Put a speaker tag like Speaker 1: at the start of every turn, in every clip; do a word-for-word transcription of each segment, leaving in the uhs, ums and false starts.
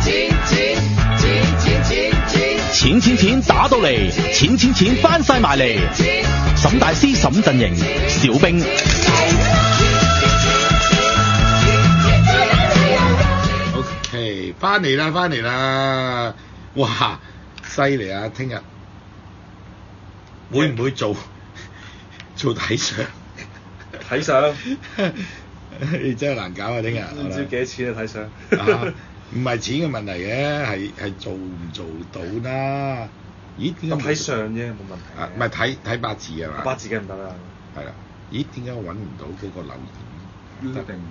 Speaker 1: 錢錢錢打到嚟，錢錢錢翻晒埋嚟。沈大師沈陣營，小兵。
Speaker 2: OK， 翻嚟啦，翻嚟啦！哇，犀利啊！聽日會唔會做做睇相？
Speaker 3: 睇相，
Speaker 2: 真係難搞啊！聽日
Speaker 3: 唔知幾多錢啊睇相。
Speaker 2: 啊唔係錢嘅問題嘅，係係做唔做到啦？咦？點解
Speaker 3: 睇相啫，冇問題。
Speaker 2: 啊，唔係睇睇八字係嘛？
Speaker 3: 八字梗唔得啦。
Speaker 2: 係啦。咦？點解我揾唔到嗰個留言？得定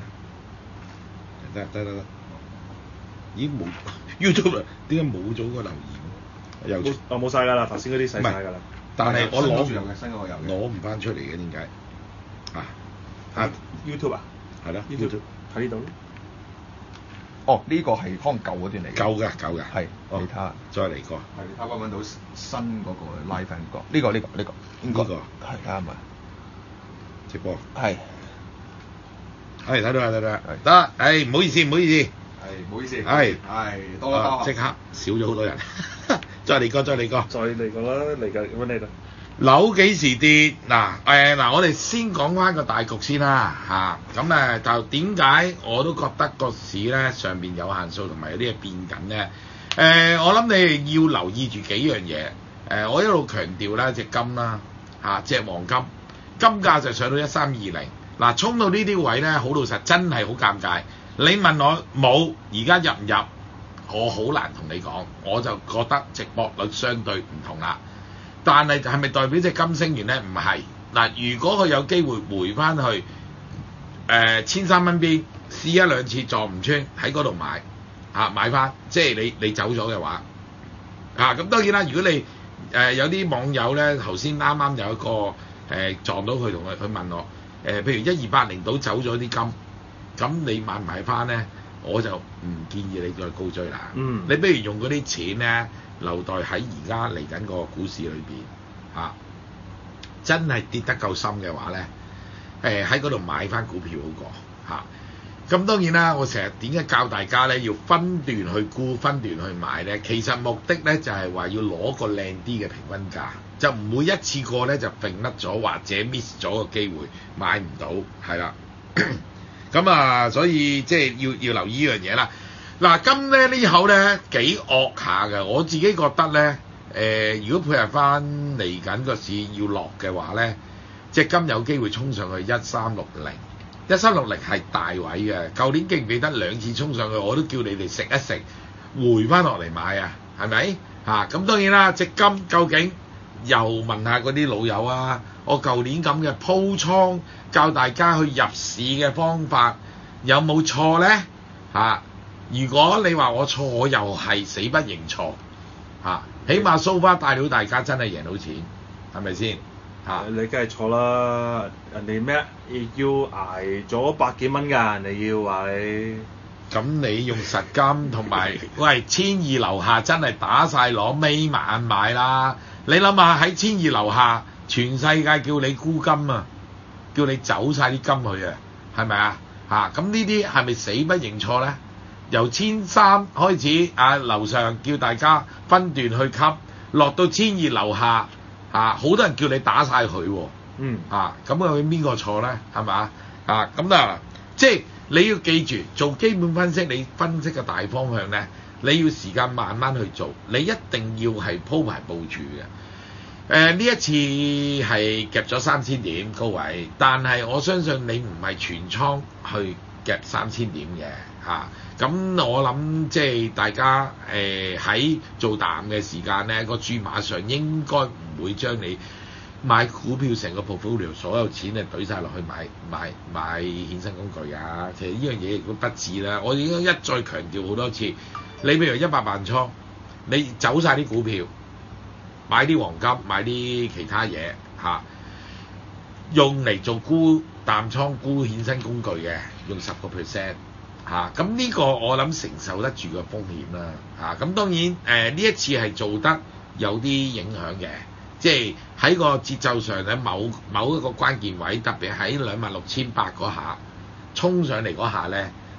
Speaker 2: 得得得得。咦？冇 YouTube 啊？點解冇咗個留言？又
Speaker 3: 冇哦冇曬㗎啦，頭先嗰啲洗曬㗎啦。
Speaker 2: 但係我攞
Speaker 4: 新嗰個有嘅，
Speaker 2: 攞唔翻出嚟嘅，點解？啊啊
Speaker 3: YouTube 啊？
Speaker 2: 係咯
Speaker 3: YouTube 睇呢度。
Speaker 4: 哦，呢個係可能舊嗰段嚟嘅。
Speaker 2: 舊嘅，舊嘅。
Speaker 4: 係，
Speaker 2: 哦
Speaker 4: 你睇下，
Speaker 2: 再嚟過。
Speaker 4: 係，你睇下揾到新嗰個 live 個，呢個呢個呢個應該
Speaker 2: 呢個
Speaker 4: 係睇下咪
Speaker 2: 直播。
Speaker 4: 係，
Speaker 2: 係睇到啦，睇到啦。得，誒唔好意思，唔好意思。
Speaker 4: 係，唔好意思。
Speaker 2: 係
Speaker 4: 係，多多多。
Speaker 2: 即刻少咗好多人。再嚟過，再嚟過。
Speaker 3: 再嚟過啦，嚟緊揾你啦。
Speaker 2: 樓幾時跌？嗱誒嗱，我哋先講翻個大局先啦嚇。咁、啊、誒就點解我都覺得個市咧上邊有限數同埋有啲嘢變緊咧？誒、呃，我諗你哋要留意住幾樣嘢。誒、呃，我一路強調啦，隻金啦嚇，隻、啊、黃金金價就上到一三二零。嗱，衝到呢啲位咧，好老實，真係好尷尬。你問我冇，而家入唔入？我好難同你講，我就覺得值博率相對唔同啦。但係係咪代表隻金升完咧？唔係嗱，如果佢有機會回翻去誒千三蚊邊試一兩次撞唔穿，喺嗰度買嚇、啊、買翻，即係你你走咗嘅話嚇，咁、啊、當然啦。如果你誒、呃、有啲網友咧，頭先啱啱有一個誒、呃、撞到佢同佢佢問我誒、呃，譬如一二八零度走咗啲金，咁你買唔買翻咧？我就唔建議你再高追啦。
Speaker 3: 嗯，
Speaker 2: 你不如用嗰啲錢咧，留待喺而家嚟緊個股市裏邊嚇，真係跌得夠深嘅話咧，誒喺嗰度買翻股票好過嚇。咁、啊、當然啦，我成日點解教大家咧要分段去沽、分段去買咧？其實目的咧就係、是、話要攞個靚啲嘅平均價，就唔會一次過咧就揈甩咗或者 miss 咗個機會買唔到，係啦。咁啊，所以即係要要留意呢樣嘢啦。嗱，金咧呢口咧幾惡下嘅，我自己覺得咧，誒、呃，如果配合翻嚟緊個市要落嘅話咧，隻金有機會衝上去一三六零，一三六零係大位嘅。舊年記唔記得兩次衝上去，我都叫你哋食一食，回翻落嚟買啊，係咪？嚇、啊，咁當然啦，隻金究竟又問下嗰啲老友啊，我舊年咁嘅鋪倉教大家去入市嘅方法有冇錯咧？嚇、啊！如果你話我錯，我又係死不認錯嚇、啊，起碼 so far 帶到大家真係贏到錢，係咪先嚇？
Speaker 3: 你梗係錯啦！人哋咩要捱咗百幾蚊㗎，人哋要話你。
Speaker 2: 咁你用實金同埋喂千二樓下真係打晒攞眯埋眼買啦！你諗下喺千二樓下，全世界叫你沽金啊，叫你走晒啲金去啊，係咪啊？嚇！咁呢啲係咪死不認錯咧？由千三開始啊，樓上叫大家分段去吸，落到千二樓下啊，好多人叫你打晒佢喎。
Speaker 3: 嗯。
Speaker 2: 啊，咁究竟邊個錯咧？係咪？啊，咁啊，即係你要記住做基本分析，你分析嘅大方向咧，你要時間慢慢去做，你一定要係鋪排部署嘅。誒、呃，呢一次係夾咗三千點高位，但係我相信你唔係全倉去夾三千點嘅嚇。咁、啊、我諗即係大家誒喺、呃、做淡嘅時間咧，個注碼上應該唔會將你買股票成個 portfolio 所有錢咧懟晒落去買買買衍生工具啊！其實呢樣嘢亦都不智啦。我已經一再強調好多次，你譬如一百萬倉，你走晒啲股票，買啲黃金，買啲其他嘢嚇、啊，用嚟做沽淡倉沽衍生工具嘅，用十個 percent。嚇，咁呢、啊、個我諗承受得住個風險啦嚇，咁、啊、當然誒呢、呃、一次係做得有啲影響嘅，即係喺個節奏上喺某某一個關鍵位，特別喺兩萬六千八嗰下衝上嚟嗰下咧，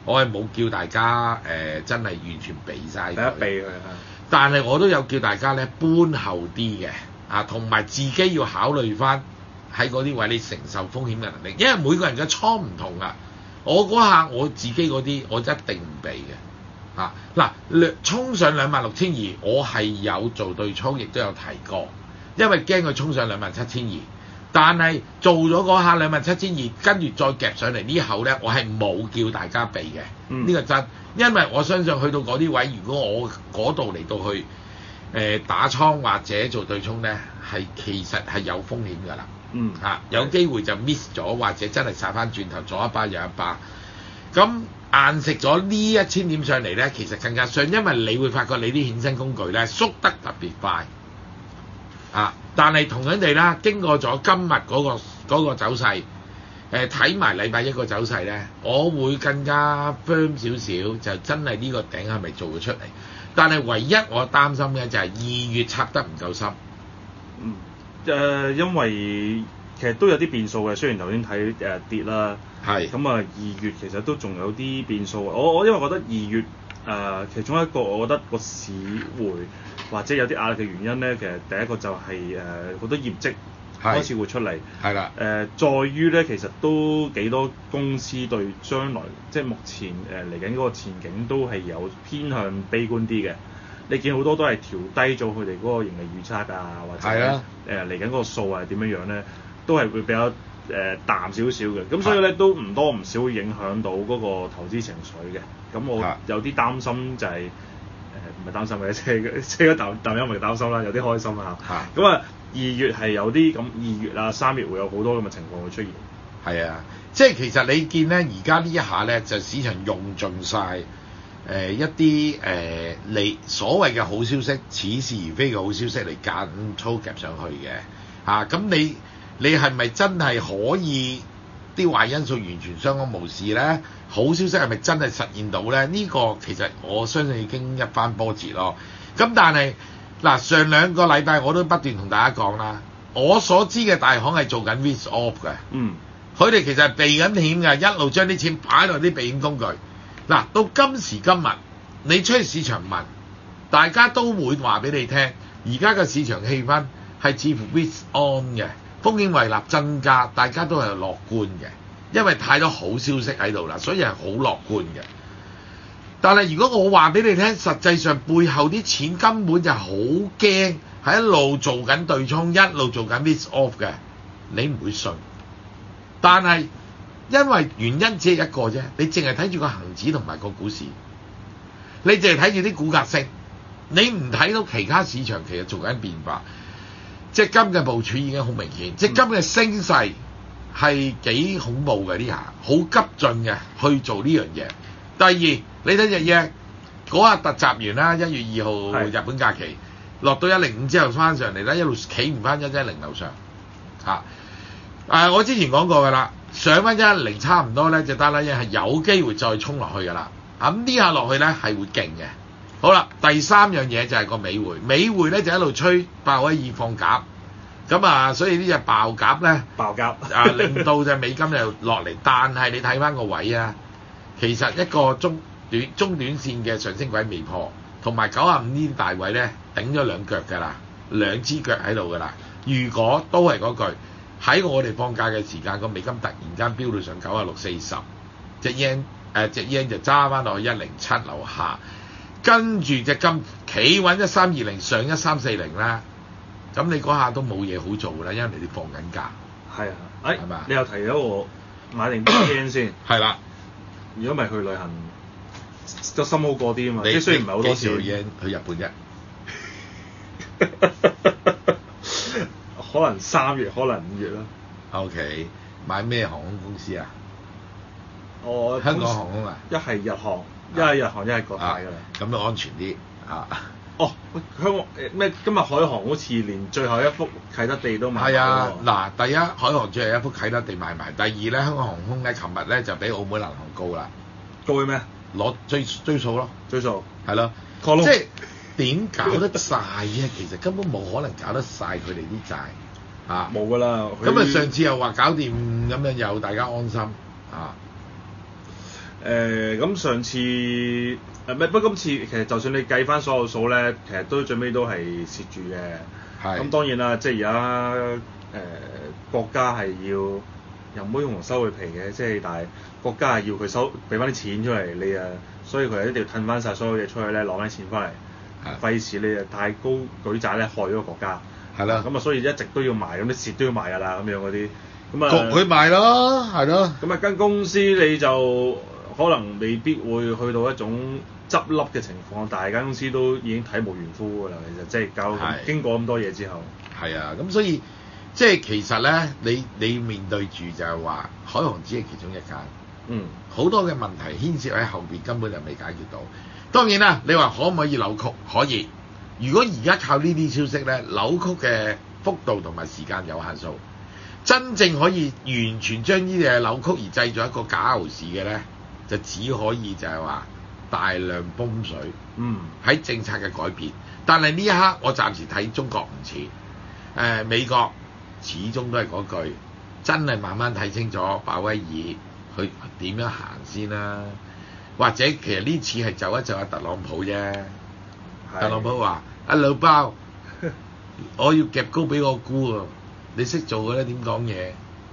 Speaker 2: 我係冇叫大家誒、呃、真係完全避晒
Speaker 3: 避一避佢啊。
Speaker 2: 但係我都有叫大家咧搬後啲嘅啊，同埋自己要考慮翻喺嗰啲位你承受風險嘅能力，因為每個人嘅倉唔同啊。我嗰下我自己嗰啲我一定唔避嘅啊。嗱，兩衝上兩萬六千二，我係有做對沖，亦都有提過，因為驚佢衝上兩萬七千二。但係做咗嗰下兩萬七千二，跟住再夾上嚟呢口咧，我係冇叫大家避嘅，呢、嗯、個真，因為我相信去到嗰啲位，如果我嗰度嚟到去誒、呃、打倉或者做對沖咧，係其實係有風險㗎啦，嗯嚇、啊，有機會就 miss 咗，或者真係殺翻轉頭左一巴右一巴，咁硬食咗呢一千點上嚟咧，其實更加傷，因為你會發覺你啲衍生工具咧縮得特別快。啊！但係同樣地啦，經過咗今日嗰、嗰個嗰個走勢，誒睇埋禮拜一個走勢咧，我會更加 firm 少少，就真係呢個頂係咪做咗出嚟？但係唯一我擔心嘅就係二月插得唔夠深。
Speaker 3: 嗯，誒、呃，因為其實都有啲變數嘅，雖然頭先睇誒跌啦，係咁啊，二月其實都仲有啲變數。我我因為覺得二月誒、呃、其中一個，我覺得個市會或者有啲壓力嘅原因咧，其實第一個就係誒好多業績開始會出嚟，係啦，誒、呃、在於咧其實都幾多公司對將來即係目前誒嚟緊嗰個前景都係有偏向悲觀啲嘅。你見好多都係調低咗佢哋嗰個盈利預測啊，或者誒嚟緊嗰個數係點樣樣咧，都係會比較誒、呃、淡少少嘅。咁所以咧都唔多唔少會影響到嗰個投資情緒嘅。咁我有啲擔心就係、是。唔係擔心嘅，即係即係淡淡因為擔心啦，有啲開心啊嚇。咁啊，二月係有啲咁，二月啊三月會有好多咁嘅情況會出現。
Speaker 2: 係啊，即係其實你見咧，而家呢一下咧，就市場用盡晒誒、呃、一啲誒你所謂嘅好消息，似是而非嘅好消息嚟夾粗夾上去嘅嚇。咁、啊、你你係咪真係可以啲壞因素完全相安無事咧？好消息係咪真係實現到咧？呢、這個其實我相信已經一番波折咯。咁但係嗱，上兩個禮拜我都不斷同大家講啦，我所知嘅大行係做緊 risk off 嘅，嗯，佢哋其實係避緊險嘅，一路將啲錢擺落啲避險工具。嗱，到今時今日，你出去市場問，大家都會話俾你聽，而家嘅市場氣氛係似乎 risk on 嘅，風險胃納增加，大家都係樂觀嘅。因為太多好消息喺度啦，所以係好樂觀嘅。但係如果我話俾你聽，實際上背後啲錢根本就好驚，係一路做緊對沖，一路做緊 risk off 嘅，你唔會信。但係因為原因只係一個啫，你淨係睇住個恆指同埋個股市，你淨係睇住啲股價升，你唔睇到其他市場其實做緊變化。即金嘅部署已經好明顯，即金嘅升勢係幾恐怖嘅呢下，好急進嘅去做呢樣嘢。第二，你睇隻嘢嗰日突襲完啦，一月二號日本假期落到一零五之後翻上嚟啦，一路企唔翻一一零樓上嚇。誒、啊，我之前講過㗎啦，上翻一一零差唔多咧，隻單咧係有機會再衝落去㗎啦。咁呢下落去咧係會勁嘅。好啦，第三樣嘢就係個美匯，美匯咧就一路吹鮑威爾放鴿。咁啊，所以呢隻爆鴿咧，
Speaker 3: 爆鴿
Speaker 2: 啊，令到隻美金又落嚟。但係你睇翻個位啊，其實一個中短中短線嘅上升軌未破，同埋九十五呢啲大位咧頂咗兩腳㗎啦，兩支腳喺度㗎啦。如果都係嗰句，喺我哋放假嘅時間，個美金突然間飆到上九十六四十，隻 yen 誒隻 yen 就揸翻落去一零七樓下，跟住隻金企穩一三二零上一三四零啦。咁你嗰下都冇嘢好做啦，因為你哋放緊假。係啊，誒，係嘛？
Speaker 3: 你又提咗我買定 yen 先。
Speaker 2: 係啦。
Speaker 3: 如果唔係去旅行，個心好過啲啊嘛。即係雖然唔係好多錢。
Speaker 2: 幾時 yen 去日本啫？
Speaker 3: 可能三月，可能五月啦。
Speaker 2: O K， 買咩航空公司啊？
Speaker 3: 我
Speaker 2: 香港航空啊？
Speaker 3: 一係日航，一係日航，一係國泰㗎啦。
Speaker 2: 咁就安全啲啊！
Speaker 3: 哦，香港誒咩？今日海航好似連最後一幅啟德地都賣。
Speaker 2: 係啊，嗱，第一海航最後一幅啟德地賣埋，第二咧香港航空咧，琴日咧就比澳門銀行高啦。
Speaker 3: 高嘅咩？
Speaker 2: 攞追追數咯，
Speaker 3: 追數
Speaker 2: 係咯，即係點搞得晒啊？其實根本冇可能搞得晒佢哋啲債啊！
Speaker 3: 冇㗎啦。
Speaker 2: 咁啊，上次又話搞掂咁樣，又大家安心啊。
Speaker 3: 誒、 誒咁、呃、上次誒唔係不過今次其實就算你計翻所有數咧，其實都最尾都係蝕住嘅。係。咁當然啦，即係而家誒國家係要又唔可以用收佢皮嘅，即係但係國家係要佢收俾翻啲錢出嚟，你啊，所以佢一定要褪翻晒所有嘢出去咧，攞翻啲錢翻嚟。係。費事你啊太高舉債咧，害咗個國家。係啦。咁啊，所以一直都要賣，咁啲蝕都要賣㗎啦，咁樣嗰啲。咁啊。
Speaker 2: 焗佢賣咯，係咯。
Speaker 3: 咁啊，間公司你就可能未必會去到一種執笠嘅情況，但係間公司都已經體無完膚㗎啦。其實即係搞經過咁多嘢之後。
Speaker 2: 係啊，咁所以即係其實咧，你你面對住就係話海航只係其中一間，嗯，好多嘅問題牽涉喺後邊，根本就未解決到。當然啦，你話可唔可以扭曲？可以。如果而家靠呢啲消息咧，扭曲嘅幅度同埋時間有限數，真正可以完全將呢啲嘢扭曲而製造一個假牛市嘅咧，就只可以就係話大量泵水，嗯，喺政策嘅改變。但係呢一刻我暫時睇中國唔似，誒、呃、美國始終都係嗰句，真係慢慢睇清楚鮑威爾佢點樣行先啦、啊，或者其實呢次係就一就阿特朗普啫，特朗普話阿老鮑，我要夾高俾我估啊，你識做嘅咧點講嘢？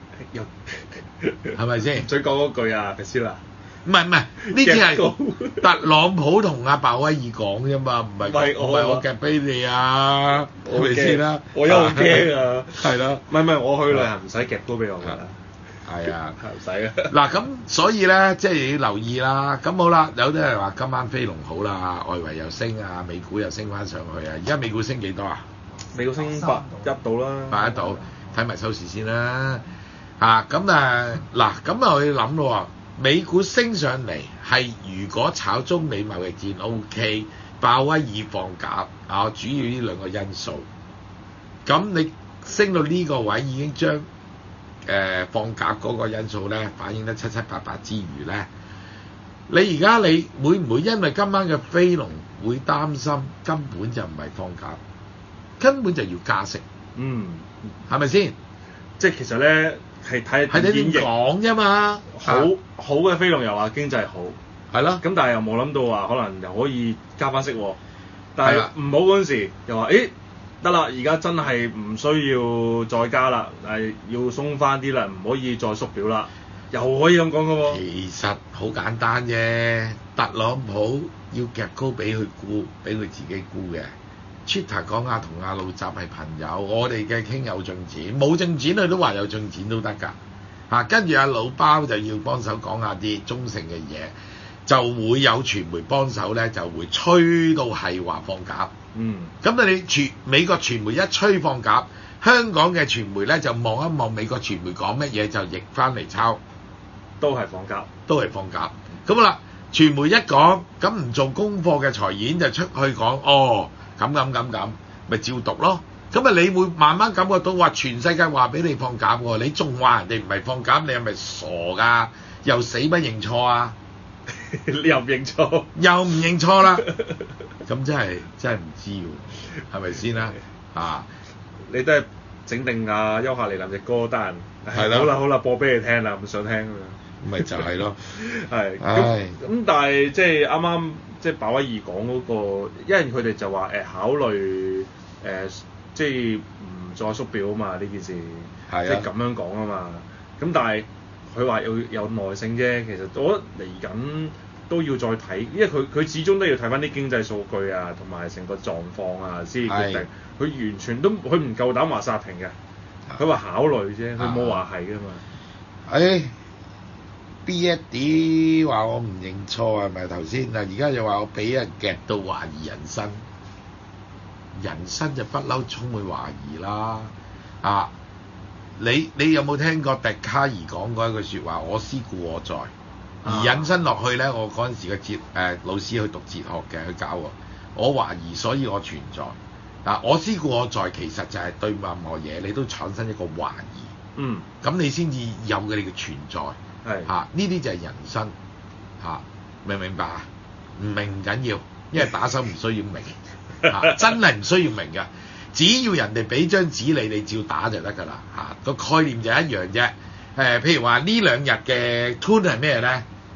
Speaker 2: 係咪先？
Speaker 3: 再講嗰句啊，皮斯啦。
Speaker 2: 唔係唔係，呢次係特朗普同阿鮑威爾講啫嘛，唔係唔係我夾俾你啊，我哋先啦。
Speaker 3: 我有好驚啊，
Speaker 2: 係咯。
Speaker 3: 唔係唔係，我去旅行唔使夾高俾我㗎。
Speaker 2: 係啊，
Speaker 3: 唔使啊。
Speaker 2: 嗱咁，所以咧，即係要留意啦。咁好啦，有啲人話今晚飛龍好啦，外圍又升啊，美股又升翻上去啊。而家美股升幾多啊？
Speaker 3: 美股升八一到啦。
Speaker 2: 八一到，睇埋收市先啦。啊，咁誒嗱，咁啊我要諗咯喎。美股升上嚟係如果炒中美貿易戰 OK， 鮑威爾放鴿啊，主要呢兩個因素。咁你升到呢個位已經將誒、呃、放鴿嗰個因素咧反映得七七八八之餘咧，你而家你會唔會因為今晚嘅飛龍會擔心根本就唔係放鴿，根本就要加息？嗯，係咪先？
Speaker 3: 即係其實咧。係睇
Speaker 2: 係你點講啫嘛，
Speaker 3: 好好嘅飛龍又話經濟好，
Speaker 2: 係咯，
Speaker 3: 咁但係又冇諗到話可能又可以加翻息喎，但係唔好嗰陣時又話，誒得啦，而家真係唔需要再加啦，係要鬆翻啲啦，唔可以再縮表啦，又可以咁講嘅喎。
Speaker 2: 其實好簡單啫，特朗普要夾高俾佢沽，俾佢自己沽嘅。Twitter 講下同阿老習係朋友，我哋嘅傾有進展，冇進展佢都話有進展都得㗎嚇。跟住阿老包就要幫手講下啲中性嘅嘢，就會有傳媒幫手咧，就會吹到係話放鴿。嗯，咁啊你傳美國傳媒一吹放鴿，香港嘅傳媒咧就望一望美國傳媒講乜嘢就譯翻嚟抄，
Speaker 3: 都係放鴿，
Speaker 2: 都係放鴿。咁好啦，傳媒一講，咁唔做功課嘅財演就出去講，哦。咁咁咁咁，咪照讀咯。咁啊，你會慢慢感覺到話全世界話俾你放鴿喎，你仲話人哋唔係放鴿，你係咪傻㗎？又死不認錯啊？
Speaker 3: 你又唔認錯？
Speaker 2: 又唔認錯啦？咁真係真係唔知喎，係咪先啦？啊，
Speaker 3: 你都係整定啊優客嚟臨隻歌單，係啦，好啦好啦，播俾你聽啦，唔想聽啊。
Speaker 2: 咪就係咯，
Speaker 3: 係咁咁，但係即係啱啱即係鮑威爾講嗰個，因為佢哋就話誒、呃、考慮誒、呃、即係唔再縮表啊嘛，呢件事，啊、即係咁樣講啊嘛。咁但係佢話有有耐性啫，其實我覺得嚟緊都要再睇，因為佢佢始終都要睇翻啲經濟數據啊，同埋成個狀況啊先決定。佢完全都佢唔夠膽話殺停嘅，佢話考慮啫，佢冇話係噶嘛。
Speaker 2: 誒。B 一啲話我唔認錯係咪頭先？嗱，而家又話我俾人夾到懷疑人生，人生就不嬲充滿懷疑啦。啊，你你有冇聽過笛卡爾講過一句説話？我思故我在。而引申落去咧，我嗰陣時嘅哲誒老師去讀哲學嘅，去教我。我懷疑，所以我存在。嗱、啊，我思故我在，其實就係對任何嘢你都產生一個懷疑。嗯。咁你先至有嘅你嘅存在。係嚇，呢啲就係人生嚇、啊，明唔明白啊？唔明唔緊要，因為打手唔需要明嚇、啊，真係唔需要明㗎。只要人哋俾張紙你，你照打就得㗎啦嚇。個概念就一樣啫。誒、呃，譬如話呢兩日嘅 tune 係咩咧？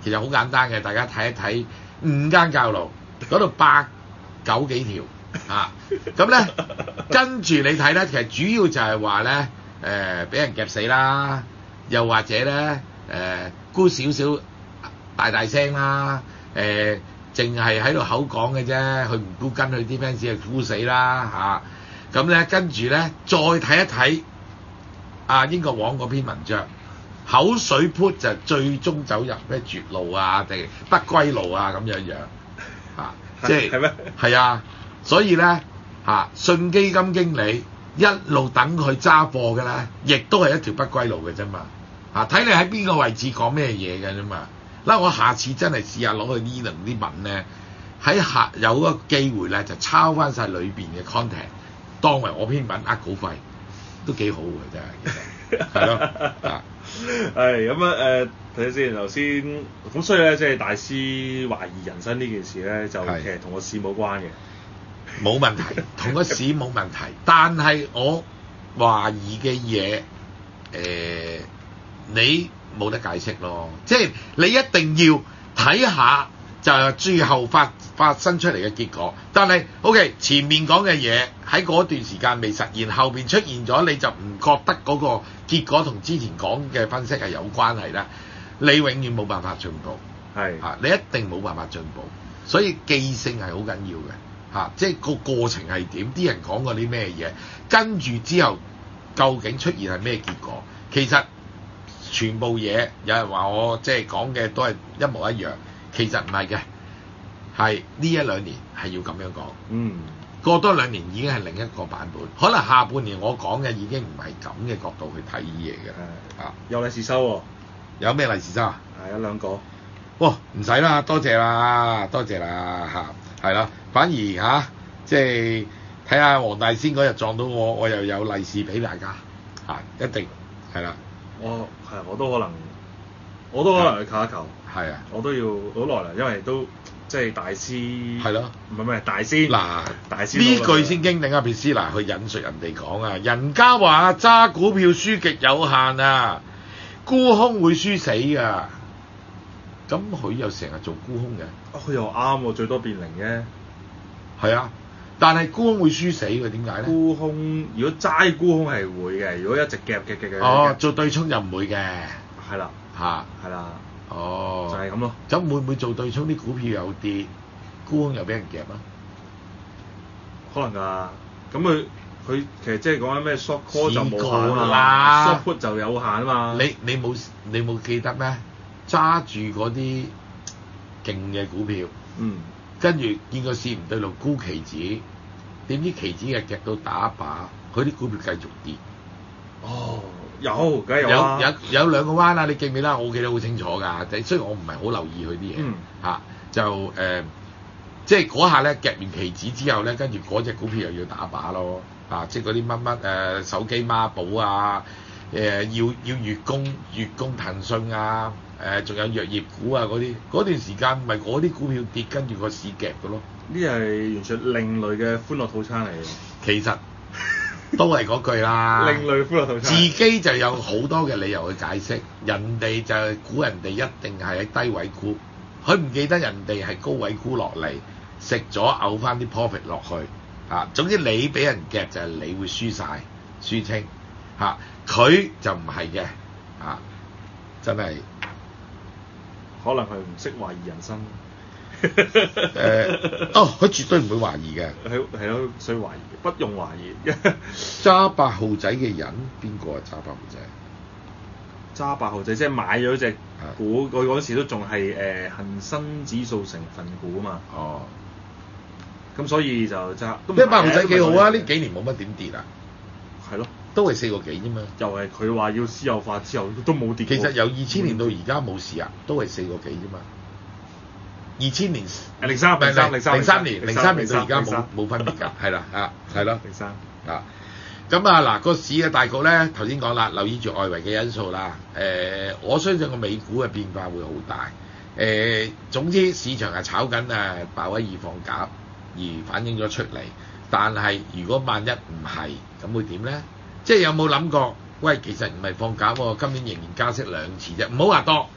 Speaker 2: 其實好簡單嘅，大家睇一睇五間教路嗰度八九幾條啊，咁咧跟住你睇咧，其實主要就係話咧誒俾人夾死啦，又或者咧誒沽少少大大聲啦，誒淨係喺度口講嘅啫，佢唔沽跟佢啲 fans 係沽死啦嚇，咁、啊、咧跟住咧再睇一睇啊英國王嗰篇文章。口水 put 就最終走入咩絕路啊，定不歸路啊咁樣樣啊，即係
Speaker 3: 係咩？
Speaker 2: 係啊，所以咧嚇、啊、信基金經理一路等佢揸貨嘅咧，亦都係一條不歸路嘅啫嘛嚇，睇、啊、你喺邊個位置講咩嘢嘅啫嘛。嗱，我下次真係試下攞去呢輪啲文咧，喺下有個機會咧就抄翻晒裏邊嘅 content，當為我篇文呃稿費，都幾好嘅真係，其實係咯啊。
Speaker 3: 係咁啊誒，睇下先頭先，咁所以咧，即係大師懷疑人生呢件事咧，就其實同個市冇關嘅，
Speaker 2: 冇問題，同個市冇問題。但係我懷疑嘅嘢，誒、呃，你冇得解釋咯。即係你一定要睇下，就係最後發發生出嚟嘅結果。但係 OK， 前面講嘅嘢喺嗰段時間未實現，後邊出現咗，你就唔覺得嗰個結果同之前講嘅分析係有關係啦。你永遠冇辦法進步，係嚇、啊，你一定冇辦法進步。所以記性係好緊要嘅嚇、啊，即係個過程係點，啲人講過啲咩嘢，跟住之後究竟出現係咩結果？其實全部嘢有人話我即係講嘅都係一模一樣，其實唔係嘅。係呢一兩年係要咁樣講，嗯，過多兩年已經係另一個版本，可能下半年我講嘅已經唔係咁嘅角度去睇嘢嘅，啊，
Speaker 3: 有利是收喎、哦，
Speaker 2: 有咩利是收啊？
Speaker 3: 係有兩個，
Speaker 2: 哇，唔使啦，多謝啦，多謝啦嚇，係啦，反而嚇、啊、即係睇下黃大仙嗰日撞到我，我又有利是俾大家嚇、啊，一定係啦，
Speaker 3: 我係我都可能，我都可能去靠一球，
Speaker 2: 係啊，
Speaker 3: 我都要好耐啦，因為都。即係大師
Speaker 2: 係咯，
Speaker 3: 唔係唔係大師
Speaker 2: 嗱，
Speaker 3: 大師
Speaker 2: 呢句先經定阿皮斯嗱去引述人哋講啊，人家話揸股票輸極有限啊，沽空會輸死㗎。咁佢又成日做沽空嘅，
Speaker 3: 佢、哦、又啱喎，最多變零啫。
Speaker 2: 係啊，但係沽空會輸死嘅，點解咧？
Speaker 3: 沽空如果齋沽空係會嘅，如果一直夾夾夾夾
Speaker 2: 哦，做對沖就唔會嘅。
Speaker 3: 係啦，
Speaker 2: 嚇，
Speaker 3: 係啦。
Speaker 2: 哦，
Speaker 3: 就係咁咯。
Speaker 2: 咁會唔會做對沖啲股票有跌，沽空又俾人夾啊？
Speaker 3: 可能㗎。咁佢佢其實即係講緊咩 short call 就冇限
Speaker 2: 啦
Speaker 3: short put 就有限啊嘛。
Speaker 2: 你你冇你冇記得咩？揸住嗰啲勁嘅股票，嗯，跟住見個市唔對路沽期指，點知期指係夾到打靶，佢啲股票繼續跌。
Speaker 3: 哦。有，梗係有啦。
Speaker 2: 有有有兩個彎啦，你記唔記得？我記得好清楚㗎。雖然我唔係好留意佢啲嘢，嚇、嗯啊、就誒、呃，即係嗰下咧夾完期指之後咧，跟住嗰隻股票又要打靶咯，啊，即係嗰啲乜乜誒手機孖寶啊，誒、呃、要要月供月供騰訊啊，誒、呃、仲有藥業股啊嗰啲，嗰段時間咪嗰啲股票跌，跟住個市夾嘅咯。
Speaker 3: 呢係完全另類嘅歡樂套餐嚟嘅。
Speaker 2: 其實。都係嗰句啦，
Speaker 3: 另類歡樂套餐，
Speaker 2: 自己就有好多嘅理由去解釋，人哋就係估人哋一定係喺低位沽，佢唔記得人哋係高位沽落嚟，食咗嘔翻啲 profit 落去，啊，總之你俾人夾就係你會輸晒，輸清，嚇、啊，佢就唔係嘅，啊，真係，
Speaker 3: 可能佢唔識懷疑人生。
Speaker 2: 誒、呃，哦，佢絕對唔會懷疑嘅，
Speaker 3: 係係咯，所以懷疑，不用懷疑。
Speaker 2: 揸八號仔嘅人邊個啊？揸八號仔？
Speaker 3: 揸八號仔即係買咗隻股，佢嗰時都仲係誒恆生指數成分股啊嘛。哦。咁所以就揸。
Speaker 2: 即係八號仔幾好啊！呢幾年冇乜點跌啊。
Speaker 3: 係咯。
Speaker 2: 都係四個幾啫嘛。
Speaker 3: 又係佢話要私有化之後都冇跌過。
Speaker 2: 其實由二千年到而家冇事啊，都係四個幾啫嘛。二千年，
Speaker 3: 零三零三零三
Speaker 2: 零三年，零三年到而家冇冇分別㗎，係啦，啊，係咯，
Speaker 3: 零三
Speaker 2: 啊，咁啊嗱，個市嘅大局咧，頭先講啦，留意住外圍嘅因素啦，誒、呃，我相信個美股嘅變化會好大，誒、呃，總之市場係炒緊誒鮑威爾放鴿而反映咗出嚟，但係如果萬一唔係，咁會點咧？即係有冇諗過？喂，其實唔係放鴿喎，今年仍然加息兩次啫，唔好話多。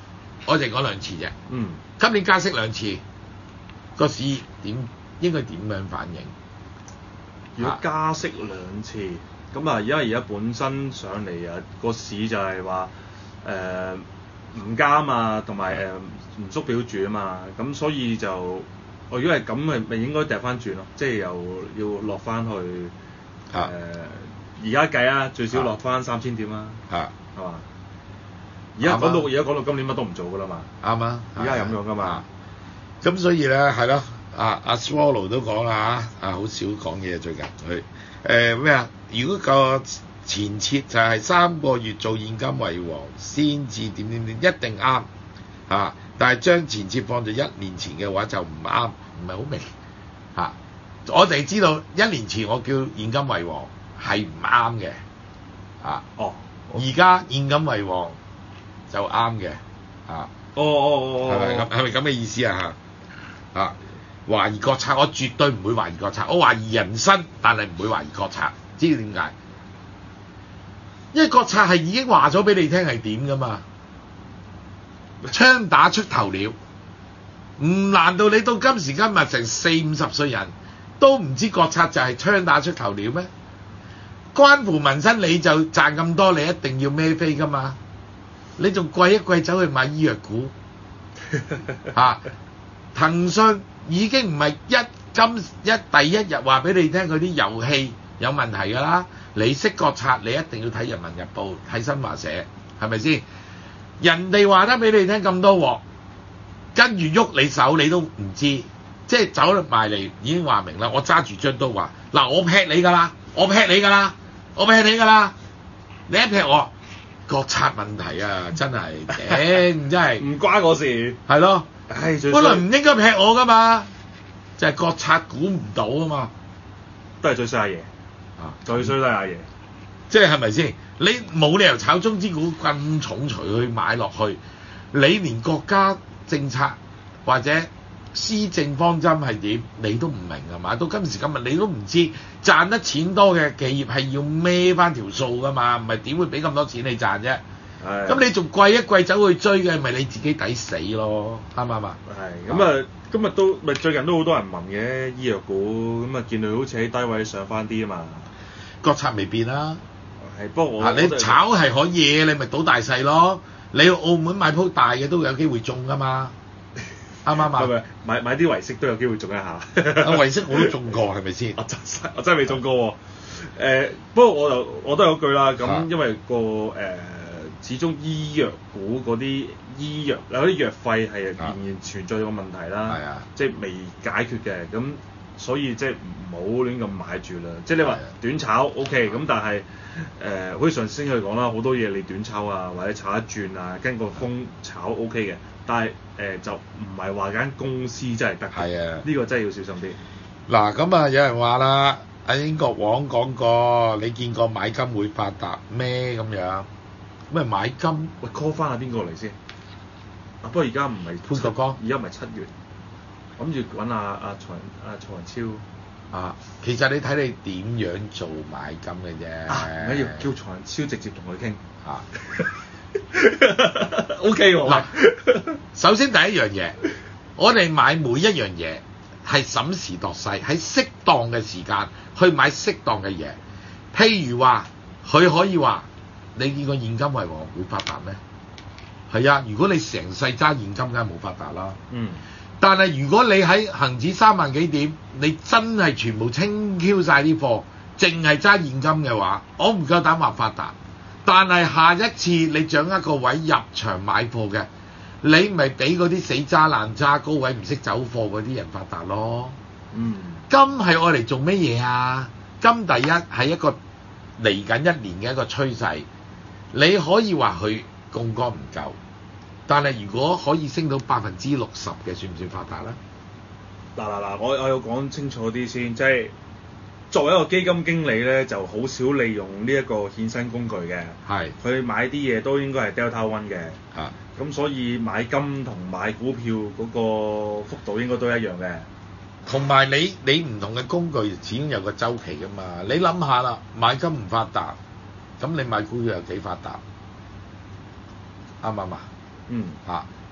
Speaker 2: 我淨係講兩次啫。
Speaker 3: 嗯。
Speaker 2: 今年加息兩次，個市點應該點樣反應？
Speaker 3: 如果加息兩次，咁啊，因為而家本身上嚟啊，個市就係話誒唔加啊嘛，同埋誒唔縮表住啊嘛，咁所以就我如果係咁，咪咪應該掉翻轉咯，即係又要落翻去誒而家計啊，最少落翻三千點啦，
Speaker 2: 係
Speaker 3: 係嘛？而家講到而家講到今年乜都唔做㗎啦嘛，
Speaker 2: 啱啊！
Speaker 3: 而家係咁樣㗎嘛，
Speaker 2: 咁所以咧係咯。啊阿 Swallow 都講啦嚇，啊好少講嘢最近佢誒咩啊？如果個前設就係三個月做現金為王先至點點點，一定啱啊！但係將前設放在一年前嘅話就唔啱，唔係好明嚇、啊。我哋知道一年前我叫現金為王係唔啱嘅啊。哦，而家現金為王就啱嘅啊。
Speaker 3: 哦哦哦哦，
Speaker 2: 係咪咁？係咪咁嘅意思啊？嚇啊！懷疑國策，我絕對唔會懷疑國策。我懷疑人生，但係唔會懷疑國策。知道點解？因為國策係已經話咗俾你聽係點㗎嘛，槍打出頭鳥。唔難道你到今時今日成四五十歲人都唔知國策就係槍打出頭鳥咩？關乎民生你就賺咁多，你一定要孭飛㗎嘛？你仲貴一貴走去買醫藥股嚇、啊？騰訊已經唔係一今一第一日話俾你聽佢啲遊戲有問題㗎啦，你識國策你一定要睇《人民日報》睇新華社，係咪先？人哋話得俾你聽咁多鑊，跟住喐你手你都唔知，即係走埋嚟已經話明啦，我揸住張刀話嗱，我劈你㗎啦，我劈你㗎啦，我劈你㗎啦，你一劈我國策問題啊，真係頂真係
Speaker 3: 唔關我事，
Speaker 2: 係咯。
Speaker 3: 唉，
Speaker 2: 本來唔應該劈我㗎嘛，就係、是、國策估唔到啊嘛，
Speaker 3: 都係最衰阿爺啊，最衰都係阿爺，
Speaker 2: 即係係咪先？你冇理由炒中資股咁重錘去買落去，你連國家政策或者施政方針係點，你都唔明係嘛？到今時今日你都唔知賺得錢多嘅企業係要孭翻條數㗎嘛，唔係點會俾咁多錢你賺啫？咁你仲貴一貴走去追嘅，咪你自己抵死咯，啱唔啱啊？
Speaker 3: 係咁啊，今日都咪最近都好多人問嘅醫藥股，咁啊見佢好似喺低位上翻啲啊嘛。
Speaker 2: 國策未變啦，
Speaker 3: 係不過我、
Speaker 2: 啊、你炒係可以，你咪賭大細咯。你去澳門買鋪大嘅都有機會中㗎嘛，啱唔啱啊？
Speaker 3: 係咪買買啲維息都有機會中一下？
Speaker 2: 啊維息我都中過，係咪先？
Speaker 3: 我真我真係未中過喎。誒、呃、不過我就我都係嗰句啦，咁因為個誒。呃始終醫藥股嗰啲醫藥有啲藥費係仍然存在個問題啦，
Speaker 2: 啊、
Speaker 3: 即係未解決嘅，咁所以即係唔好亂咁買住啦。即係你話短炒 OK，咁但係誒好似上次去講啦，好多嘢你短炒啊，或者炒一轉啊，跟個風炒 OK 嘅，但係誒、呃、就唔係話間公司真係得嘅，係啊，呢個真係要小心啲。
Speaker 2: 嗱咁啊，有人話啦，阿英國王講過，你見過買金會發達咩咁樣？咩買金？
Speaker 3: 喂 call 翻下邊個嚟先？啊，不過而家唔係
Speaker 2: 潘國光，
Speaker 3: 而家唔係七月，諗住揾阿阿曹阿曹雲超
Speaker 2: 啊。其實你睇你點樣做買金嘅啫。
Speaker 3: 啊，唔緊要，叫曹雲超直接同佢傾。
Speaker 2: 啊。
Speaker 3: O K 喎。嗱，
Speaker 2: 首先第一樣嘢，我哋買每一樣嘢係審時度勢，喺適當嘅時間去買適當嘅嘢。譬如話，佢可以話。你見過現金為王會發達咩？係啊，如果你成世揸現金，梗係冇發達啦。嗯。但係如果你喺恆指三萬幾點，你真係全部清 Q 晒啲貨，淨係揸現金嘅話，我唔夠膽話發達。但係下一次你掌握個位入場買貨嘅，你咪俾嗰啲死渣爛渣高位唔識走貨嗰啲人發達咯。嗯。金係愛嚟做乜嘢啊？金第一係一個嚟緊一年嘅一個趨勢。你可以話佢槓桿唔夠，但係如果可以升到百分之六十嘅，算唔算發達咧？
Speaker 3: 嗱嗱嗱，我我要講清楚啲先，即係作為一個基金經理咧，就好少利用呢一個衍生工具嘅。係。佢買啲嘢都應該係 Delta One 嘅。啊。咁所以買金同買股票嗰個幅度應該都一樣嘅。
Speaker 2: 同埋你你唔同嘅工具始終有個週期㗎嘛，你諗下啦，買金唔發達。咁你買股票有幾發達？啱唔啱啊？嗯。嚇、啊，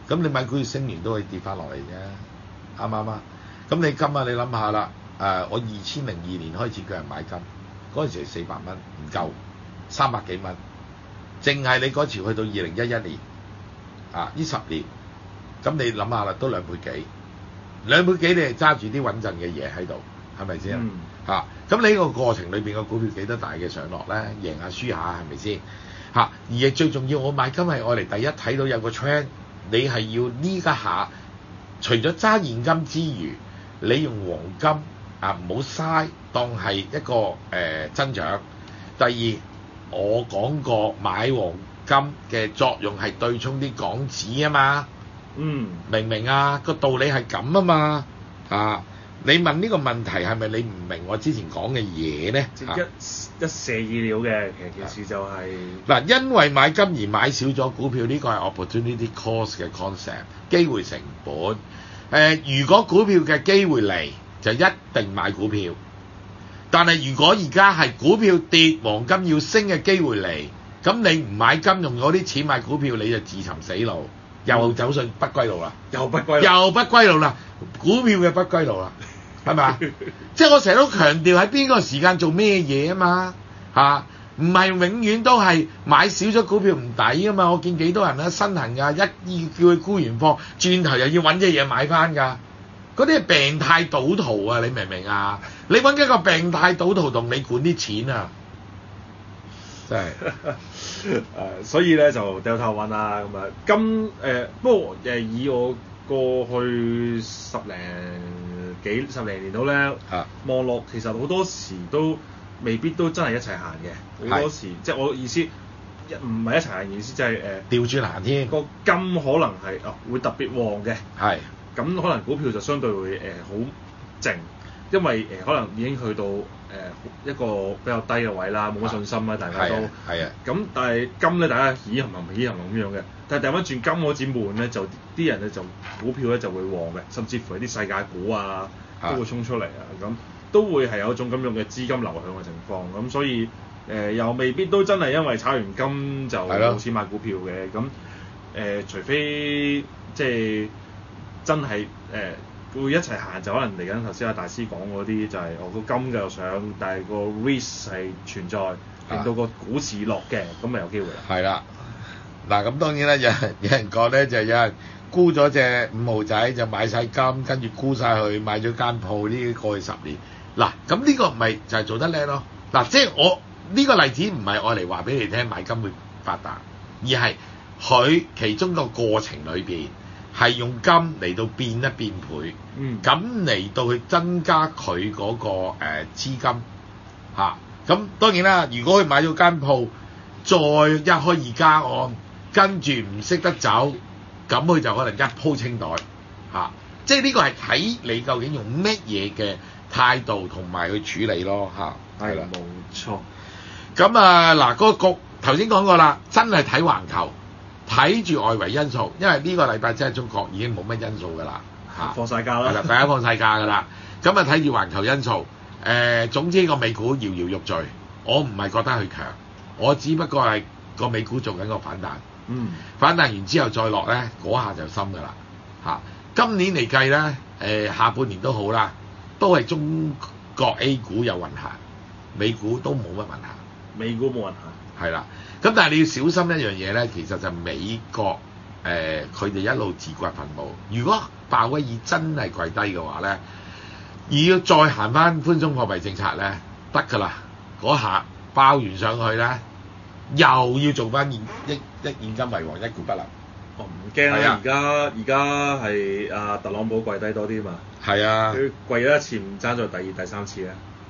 Speaker 2: 咁你買股票升完都可以跌翻落嚟啫，啱唔啱啊？咁你今日你諗下啦，誒、呃、我二千零二年開始叫人買金，嗰陣時係四百蚊唔夠，三百幾蚊，淨係你嗰次去到二零一一年，啊呢十年，咁你諗下啦，都兩倍幾，兩倍幾你係揸住啲穩陣嘅嘢喺度，係咪先？
Speaker 3: 嗯
Speaker 2: 嚇，咁你呢個過程裏邊個股票幾多大嘅上落咧？贏下輸下係咪先？嚇，而係最重要，我買金係愛嚟第一睇到有個 trend，你係要呢家下，除咗揸現金之餘，你用黃金啊唔好嘥，當係一個誒、呃、增長。第二，我講過買黃金嘅作用係對沖啲港紙啊嘛，
Speaker 3: 嗯，
Speaker 2: 明唔明啊？個道理係咁啊嘛，啊！你問呢個問題係咪你唔明我之前講嘅嘢咧？
Speaker 3: 一一瀉意料嘅，其實件事就係、是、
Speaker 2: 嗱，因為買金而買少咗股票，呢、這個係 opportunity cost 嘅 concept，機會成本。誒、呃，如果股票嘅機會嚟，就一定買股票。但係如果而家係股票跌，黃金要升嘅機會嚟，咁你唔買金，用嗰啲錢買股票，你就自尋死路，又走上不歸路啦，
Speaker 3: 又不歸路，
Speaker 2: 又不歸路啦，股票嘅不歸路啦。係咪？即係我成日都強調喺邊個時間做咩嘢啊嘛嚇，唔係永遠都係買少咗股票唔抵啊嘛！我見幾多人咧身痕㗎，一意叫佢沽完貨，轉頭又要揾隻嘢買翻㗎。嗰啲係病態賭徒啊！你明唔明啊？你揾一個病態賭徒同你管啲錢啊！真係
Speaker 3: 誒，所以咧就掉頭揾啦咁啊。今誒不過誒以我過去十零幾十零年到咧，望落、啊、其實好多時都未必都真係一齊行嘅，好多時即係我意思，唔係一齊行意思，即係誒
Speaker 2: 調轉行添。個
Speaker 3: 金可能係哦會特別旺嘅，
Speaker 2: 係咁
Speaker 3: 是可能股票就相對會誒好、呃、靜，因為誒、呃、可能已經去到誒、呃、一個比較低嘅位啦，冇乜信心啦，大家都
Speaker 2: 係啊。
Speaker 3: 咁但係金咧，大家起行行起行行咁樣嘅。但係掉翻轉金嗰支悶咧，就啲人咧就股票咧就會旺嘅，甚至乎係啲世界股啊都會衝出嚟啊，咁都會係有一種咁樣嘅資金流向嘅情況，咁所以誒、呃、又未必都真係因為炒完金就冇錢買股票嘅，咁誒的、呃、除非即係真係誒、呃、會一齊行，就可能嚟緊頭先阿大師講嗰啲就係我個金繼續上，但係個 risk 係存在，令到個股市落嘅，咁咪有機會啦。係啦。
Speaker 2: 嗱咁當然啦，有人有人講咧，就有人沽咗隻五號仔就買晒金，跟住沽晒去買咗間鋪，呢過去十年。嗱咁呢個唔係就係做得叻咯。嗱即係我呢、這個例子唔係愛嚟話俾你聽買金會發達，而係佢其中個過程裏邊係用金嚟到變一變倍，咁嚟、嗯、到去增加佢嗰、那個誒、呃、資金嚇。咁、啊、當然啦，如果佢買咗間鋪，再一開二家案。跟住唔識得走，咁佢就可能一鋪清袋嚇、啊，即係呢個係睇你究竟用乜嘢嘅態度同埋去處理咯嚇。係、啊、啦，
Speaker 3: 冇錯。
Speaker 2: 咁啊嗱，嗰、那個局頭先講過啦，真係睇環球，睇住外圍因素，因為呢個禮拜真係中國已經冇乜因素㗎啦嚇，
Speaker 3: 放晒假啦，
Speaker 2: 係啦，大家放晒假㗎啦。咁啊睇住環球因素，誒、呃、總之個美股搖搖欲墜，我唔係覺得佢強，我只不過係個美股做緊個反彈。嗯，反彈完之後再落咧，嗰下就深㗎啦嚇。今年嚟計咧，誒、呃、下半年都好啦，都係中國 A 股有運行，美股都冇乜運行。
Speaker 3: 美股冇運行。係啦，
Speaker 2: 咁但係你要小心一樣嘢咧，其實就美國誒佢哋一路自掘墳墓。如果鮑威爾真係跪低嘅話咧，而要再行翻寬鬆貨幣政策咧，得㗎啦，嗰下爆完上去咧。又要做翻現一一現金為王，一股不留。
Speaker 3: 哦，唔驚啦，而家而家係阿特朗普跪低多啲嘛。
Speaker 2: 係啊，
Speaker 3: 佢跪咗一次，唔爭在第二、第三次咧。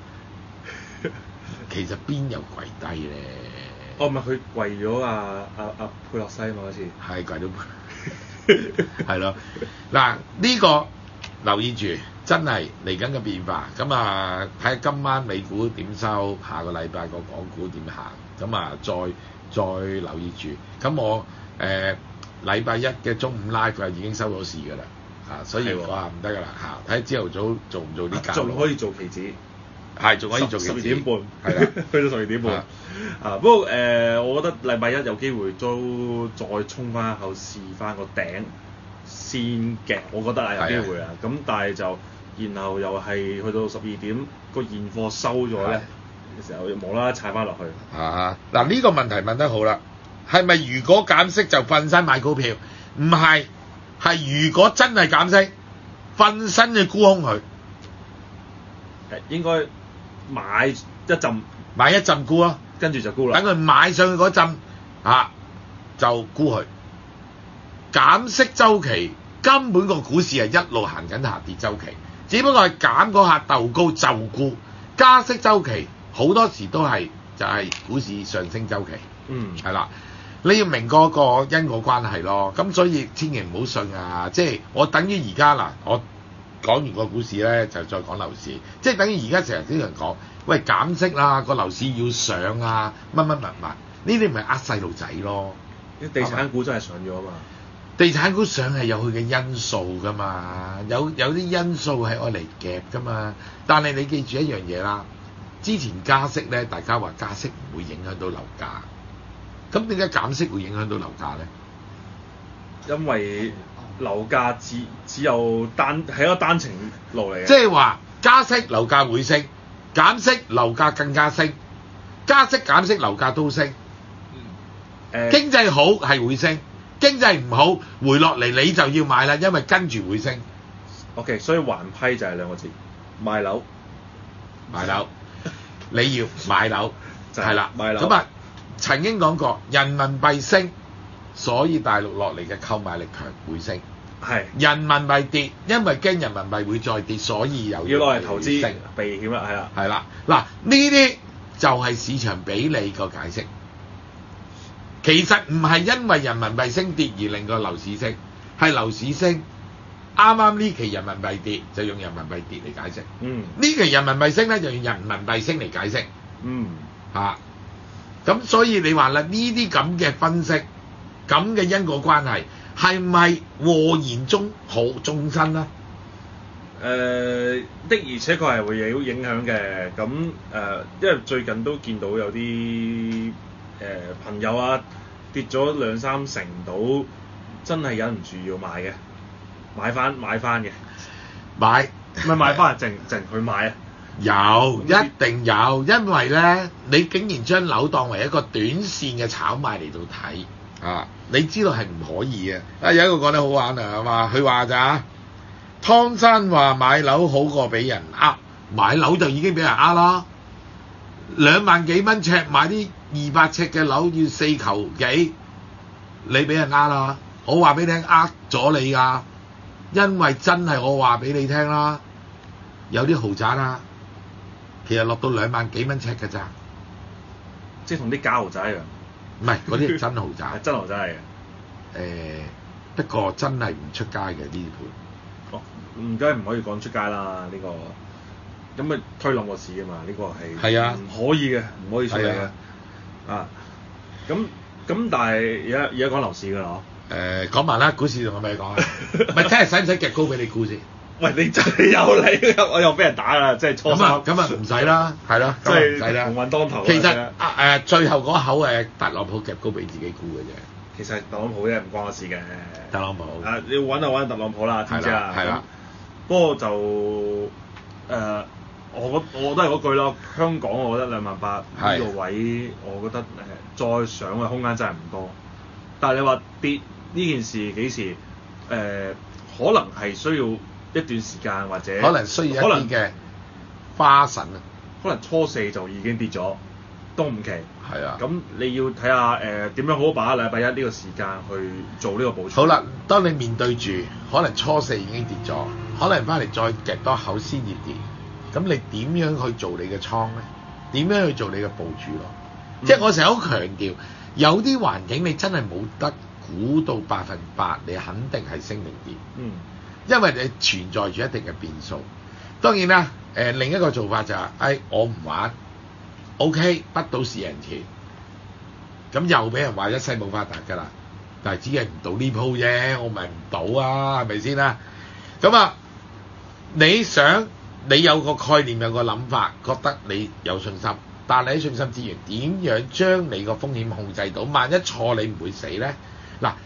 Speaker 2: 其實邊有跪低咧？
Speaker 3: 哦，唔係佢跪咗阿阿阿佩洛西嘛嗰次。係
Speaker 2: 跪到，係咯。嗱呢個留意住，真係嚟緊嘅變化。咁啊，睇下今晚美股點收，下個禮拜個港股點行。咁啊，再再留意住。咁我誒禮拜一嘅中午 live 啊已經收到市㗎啦，嚇，所以我話唔得㗎啦嚇。睇朝頭早做唔做啲價？
Speaker 3: 仲可以做期指，
Speaker 2: 係仲可以做期指。十二點半，係啦，
Speaker 3: 去到十二點半。啊，不過誒，我覺得禮拜一有機會都再衝翻後試翻個頂， 先嘅，我覺得係有機會啊。咁但係就然後又係去到十二點個現貨收咗咧嘅時候，無啦啦踩翻落去。
Speaker 2: 啊！嗱呢個問題問得好啦，係咪如果減息就瞓身買股票？唔係，係如果真係減息，瞓身去沽空佢。
Speaker 3: 誒應該買一陣，
Speaker 2: 買一陣沽咯，
Speaker 3: 跟住就沽啦。
Speaker 2: 等佢買上去嗰陣啊，就沽佢。減息週期根本個股市係一路行緊下跌週期，只不過係減嗰下鬥高就沽。加息週期好多時都係就係、是、股市上升週期。
Speaker 3: 嗯，
Speaker 2: 係啦，你要明嗰個因果關係咯。咁所以千祈唔好信啊！即係我等於而家嗱，我講完個股市咧，就再講樓市。即係等於而家成日啲人講，喂減息啦，個樓市要上啊，乜乜乜乜，呢啲咪呃細路仔咯。
Speaker 3: 啲地產股真係上咗嘛？
Speaker 2: 地產股上係有佢嘅因素㗎嘛，有有啲因素係愛嚟夾㗎嘛。但係你記住一樣嘢啦，之前加息咧，大家話加息唔會影響到樓價。咁點解減息會影響到樓價咧？
Speaker 3: 因為樓價只只有單係一個單程路嚟嘅。
Speaker 2: 即係話加息樓價會升，減息樓價更加升，加息減息樓價都升。
Speaker 3: 誒
Speaker 2: 經濟好係會升，經濟唔好回落嚟你就要買啦，因為跟住會升。
Speaker 3: OK，所以橫批就係兩個字，買樓。
Speaker 2: 買樓，你要買樓
Speaker 3: 就係
Speaker 2: 係啦，
Speaker 3: 買樓
Speaker 2: 咁啊，曾經講過人民幣升，所以大陸落嚟嘅購買力強會升。
Speaker 3: 係。
Speaker 2: 人民幣跌，因為驚人民幣會再跌，所以又
Speaker 3: 要攞嚟投資
Speaker 2: 升
Speaker 3: 避險啦，係啦。
Speaker 2: 係啦，嗱呢啲就係市場俾你個解釋。其實唔係因為人民幣升跌而令個樓市升，係樓市升。啱啱呢期人民幣跌就用人民幣跌嚟解釋。
Speaker 3: 嗯。
Speaker 2: 呢期人民幣升咧就用人民幣升嚟解釋。
Speaker 3: 嗯。
Speaker 2: 嚇。咁所以你話啦，呢啲咁嘅分析，咁嘅因果關係係咪禍延中好眾生咧？
Speaker 3: 誒、呃、的而且確係會有影響嘅。咁誒、呃，因為最近都見到有啲誒、呃、朋友啊跌咗兩三成到，真係忍唔住要買嘅，買翻買翻嘅，
Speaker 2: 買
Speaker 3: 唔係買翻係淨淨去買啊！
Speaker 2: 有，一定有，因為咧，你竟然將樓當為一個短線嘅炒賣嚟到睇啊！你知道係唔可以嘅。啊，有一個講得好玩啊，係嘛？佢話咋？湯山話買樓好過俾人呃，買樓就已經俾人呃啦。兩萬幾蚊尺買啲二百尺嘅樓要四球幾，你俾人呃啦。我話俾你聽，呃咗你㗎，因為真係我話俾你聽啦，有啲豪宅啊。其實落到兩萬幾蚊尺㗎咋，
Speaker 3: 即係同啲假豪宅一樣。
Speaker 2: 唔係嗰啲係真豪宅，
Speaker 3: 真豪宅嚟嘅。誒、
Speaker 2: 呃，不過真係唔出街嘅呢啲盤。
Speaker 3: 哦，唔梗係唔可以講出街啦，呢、呢個咁咪推冧個市啊嘛，呢、呢個係
Speaker 2: 係啊，
Speaker 3: 唔可以嘅，唔可以出嚟嘅。啊，咁咁但係而家而家講樓市㗎啦，嗬。
Speaker 2: 誒，講埋啦，股市仲有咩講啊？唔係聽日使唔使夾高俾你估先？
Speaker 3: 喂，你真係有你，我又俾人打啦，即係初三。
Speaker 2: 咁啊唔使啦，係咯，
Speaker 3: 即係
Speaker 2: 唔使啦。
Speaker 3: 鴻運當頭。
Speaker 2: 其實啊誒，最後嗰口誒特朗普夾高俾自己估嘅啫。
Speaker 3: 其實特朗普啫，唔關我事嘅。
Speaker 2: 特朗普。
Speaker 3: 啊，你要揾就揾特朗普啦，知唔知啊？
Speaker 2: 係啦。
Speaker 3: 不過就誒、呃，我我都係嗰句咯，香港我覺得兩萬八呢個位，我覺得誒、呃、再上嘅空間真係唔多。但係你話跌呢件事幾時？誒、呃，可能係需要一段時間或者
Speaker 2: 可能需要一啲嘅花神啊，
Speaker 3: 可能初四就已經跌咗，冬五期。
Speaker 2: 係啊。
Speaker 3: 咁你要睇下誒點樣好好把握禮拜一呢個時間去做呢個部署。
Speaker 2: 好啦，當你面對住可能初四已經跌咗，可能翻嚟再夾多口先至跌，咁你點樣去做你嘅倉咧？點樣去做你嘅部署咯？嗯、即係我成日好強調，有啲環境你真係冇得估到百分百，你肯定係升定跌。
Speaker 3: 嗯。因
Speaker 2: 為你存在住一定嘅變數。當然啦，誒、呃、另一個做法就係、是，誒、哎、我唔玩 ，OK， 不賭是人錢。咁又俾人話一世冇發達㗎啦，但係只係唔賭呢鋪啫，我咪唔賭啊，係咪先啦？咁啊，你想你有個概念，有個諗法，覺得你有信心，但係喺信心之餘，點樣將你個風險控制到？萬一錯，你唔會死咧？嗱，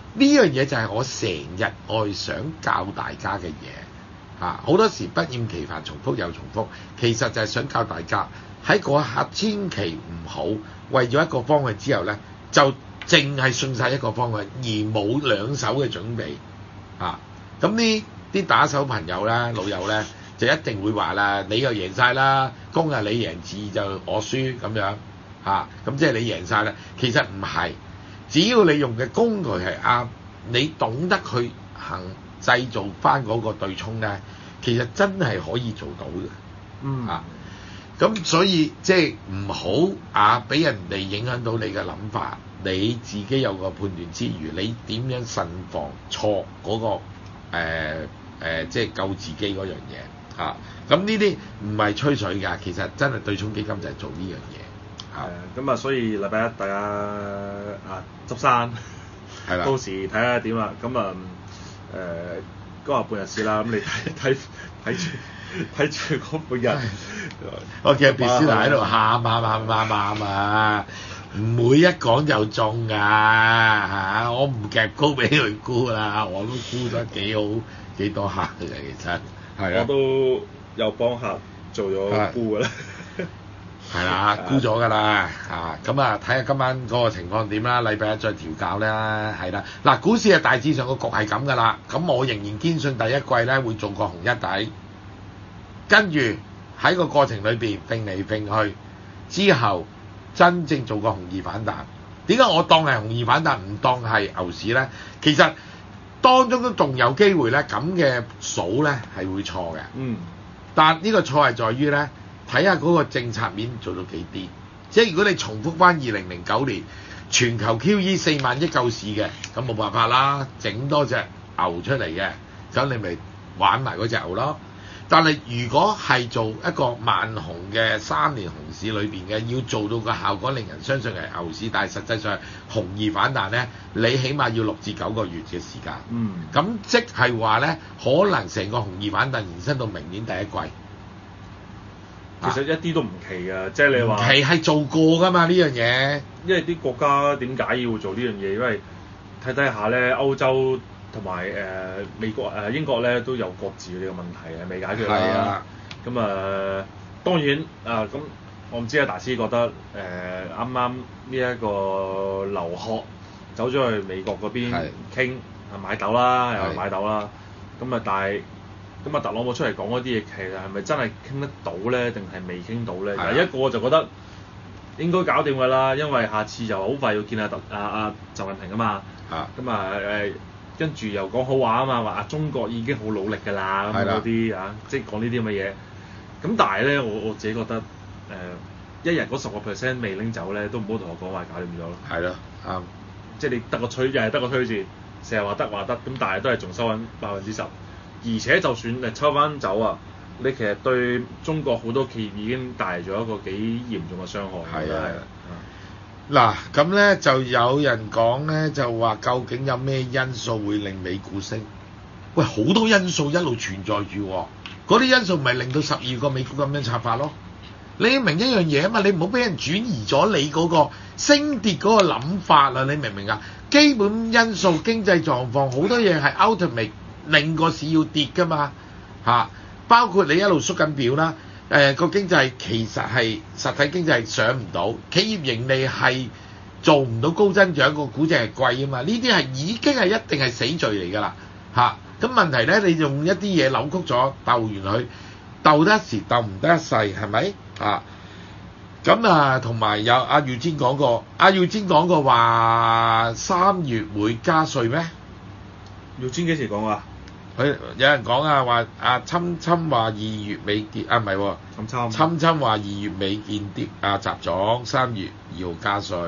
Speaker 2: 呢樣嘢就係我成日愛想教大家嘅嘢嚇，好多時不厭其煩重複又重複，其實就係想教大家喺嗰一刻千祈唔好為咗一個方案之後咧，就淨係信晒一個方案而冇兩手嘅準備嚇。咁呢啲打手朋友啦、老友咧，就一定會話啦，你又贏晒啦，公啊你贏，字就我輸咁樣嚇，咁即係你贏晒啦。其實唔係。只要你用嘅工具係啱，你懂得去行製造翻嗰個對沖咧，其實真係可以做到嘅。
Speaker 3: 嗯
Speaker 2: 啊，咁所以即係唔好啊，俾人哋影響到你嘅諗法，你自己有個判斷之餘，你點樣慎防錯嗰、嗰個誒、呃呃、即係救自己嗰樣嘢啊？咁呢啲唔係吹水㗎，其實真係對沖基金就係做呢樣嘢。
Speaker 3: 係咁啊，所以禮拜一大家啊執生，
Speaker 2: 係啦，
Speaker 3: 到時睇下點啦。咁啊誒嗰日半日市啦，咁你睇睇睇住睇住嗰半日。
Speaker 2: 我見阿別斯拿喺度喊喊喊喊喊啊！唔會一講就中㗎嚇，我唔夾高俾佢沽啦，我都沽得幾好幾多客嘅其實。係啊。
Speaker 3: 我都有幫客做咗沽㗎啦。
Speaker 2: 係啦，沽咗㗎啦嚇，咁啊睇下今晚嗰個情況點啦，禮拜一再調教啦，係啦。嗱，股市啊大致上個局係咁㗎啦，咁我仍然堅信第一季咧會做個紅一底，跟住喺個過程裏邊揈嚟揈去，之後真正做個紅二反彈。點解我當係紅二反彈唔當係牛市咧？其實當中都仲有機會咧，咁嘅數咧係會錯嘅。
Speaker 3: 嗯。
Speaker 2: 但呢個錯係在於咧。睇下嗰個政策面做到幾啲，即係如果你重複翻二零零九年全球 Q E 四萬億救市嘅，咁冇辦法啦，整多隻牛出嚟嘅，咁你咪玩埋嗰隻牛咯。但係如果係做一個萬紅嘅三年熊市裏邊嘅，要做到個效果令人相信係牛市，但係實際上紅二反彈咧，你起碼要六至九個月嘅時間。
Speaker 3: 嗯。
Speaker 2: 咁即係話咧，可能成個紅二反彈延伸到明年第一季。
Speaker 3: 其實一啲都唔奇㗎，即係你話
Speaker 2: 唔奇係做過㗎嘛呢樣嘢。
Speaker 3: 因為啲國家點解要做呢樣嘢？因為睇睇下咧，歐洲同埋誒美國誒、呃、英國咧都有各自呢個問題係未解決啦。咁啊、呃，當然啊，咁、呃、我唔知啊，大師覺得誒啱啱呢一個留學走咗去美國嗰邊傾啊買豆啦，又係買豆啦。咁啊，但係。咁啊，特朗普出嚟講嗰啲嘢，其實係咪真係傾得到咧，定係未傾到咧？第一個我就覺得應該搞掂㗎啦，因為下次就好快要見阿特阿阿習近平啊嘛。咁啊誒，跟住又講好話啊嘛，話啊中國已經好努力㗎啦，咁嗰啲啊，即係講呢啲咁嘅嘢。咁但係咧，我我自己覺得誒、呃，一日嗰十個 percent 未拎走咧，都唔好同我講話搞掂咗咯。係咯，啱。即係你得個吹，又係得個推字，成日話得話得，咁但係都係仲收緊百分之十。而且就算誒抽翻走啊，你其實對中國好多企業已經帶嚟咗一個幾嚴重嘅傷害。係啊，係啊。
Speaker 2: 嗱，咁咧就有人講咧，就話究竟有咩因素會令美股升？喂，好多因素一路存在住喎，嗰啲因素咪令到十二個美股咁樣拆法咯。你明一樣嘢啊嘛，你唔好俾人轉移咗你嗰個升跌嗰個諗法啦，你明唔明啊？基本因素、經濟狀況好多嘢係 ultimate。令個市要跌㗎嘛嚇、啊，包括你一路縮緊表啦，誒、呃、個經濟其實係實體經濟係上唔到，企業盈利係做唔到高增長，個估值係貴啊嘛，呢啲係已經係一定係死罪嚟㗎啦嚇。咁、啊、問題咧，你用一啲嘢扭曲咗，鬥完佢鬥得一時，鬥唔得一世，係咪啊？咁啊，同埋有阿耀堅講過，阿耀堅講過話三月會加稅咩？
Speaker 3: 耀堅幾時講啊？
Speaker 2: 佢有人講啊，話阿侵侵話二月尾見啊，唔係喎，
Speaker 3: 侵侵
Speaker 2: 侵侵話二月尾見啲啊，習總三月二號加稅，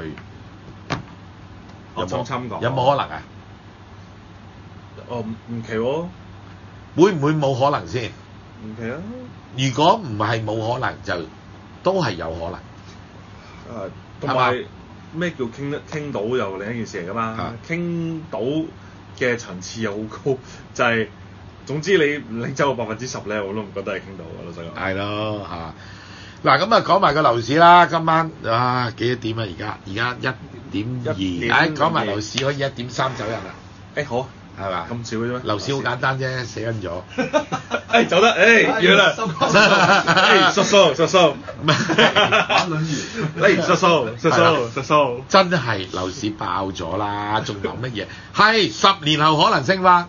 Speaker 3: 有冇侵侵講？
Speaker 2: 有冇可能啊？
Speaker 3: 哦，唔唔奇喎，
Speaker 2: 會唔會冇可能先？
Speaker 3: 唔奇啊！
Speaker 2: 如果唔係冇可能，就都係有可能。
Speaker 3: 誒，同埋咩叫傾得傾到又另一件事嚟㗎嘛？傾到嘅層次又好高，就係、是、總之你拎走個百分之十咧，我都唔覺得係傾到嘅，老實講。係咯嚇，
Speaker 2: 嗱咁啊講埋個樓市啦，今晚啊幾多點啊？而家而家一點二，唉講埋樓市可以一點三走人啦。
Speaker 3: 誒好，
Speaker 2: 係嘛？
Speaker 3: 咁少嘅啫咩？
Speaker 2: 樓市好簡單啫，死緊咗。
Speaker 3: 誒走得，誒要啦，誒叔叔叔叔，
Speaker 4: 玩輪魚，
Speaker 3: 誒叔叔叔叔叔叔，
Speaker 2: 真係樓市爆咗啦，仲諗乜嘢？係十年後可能升翻，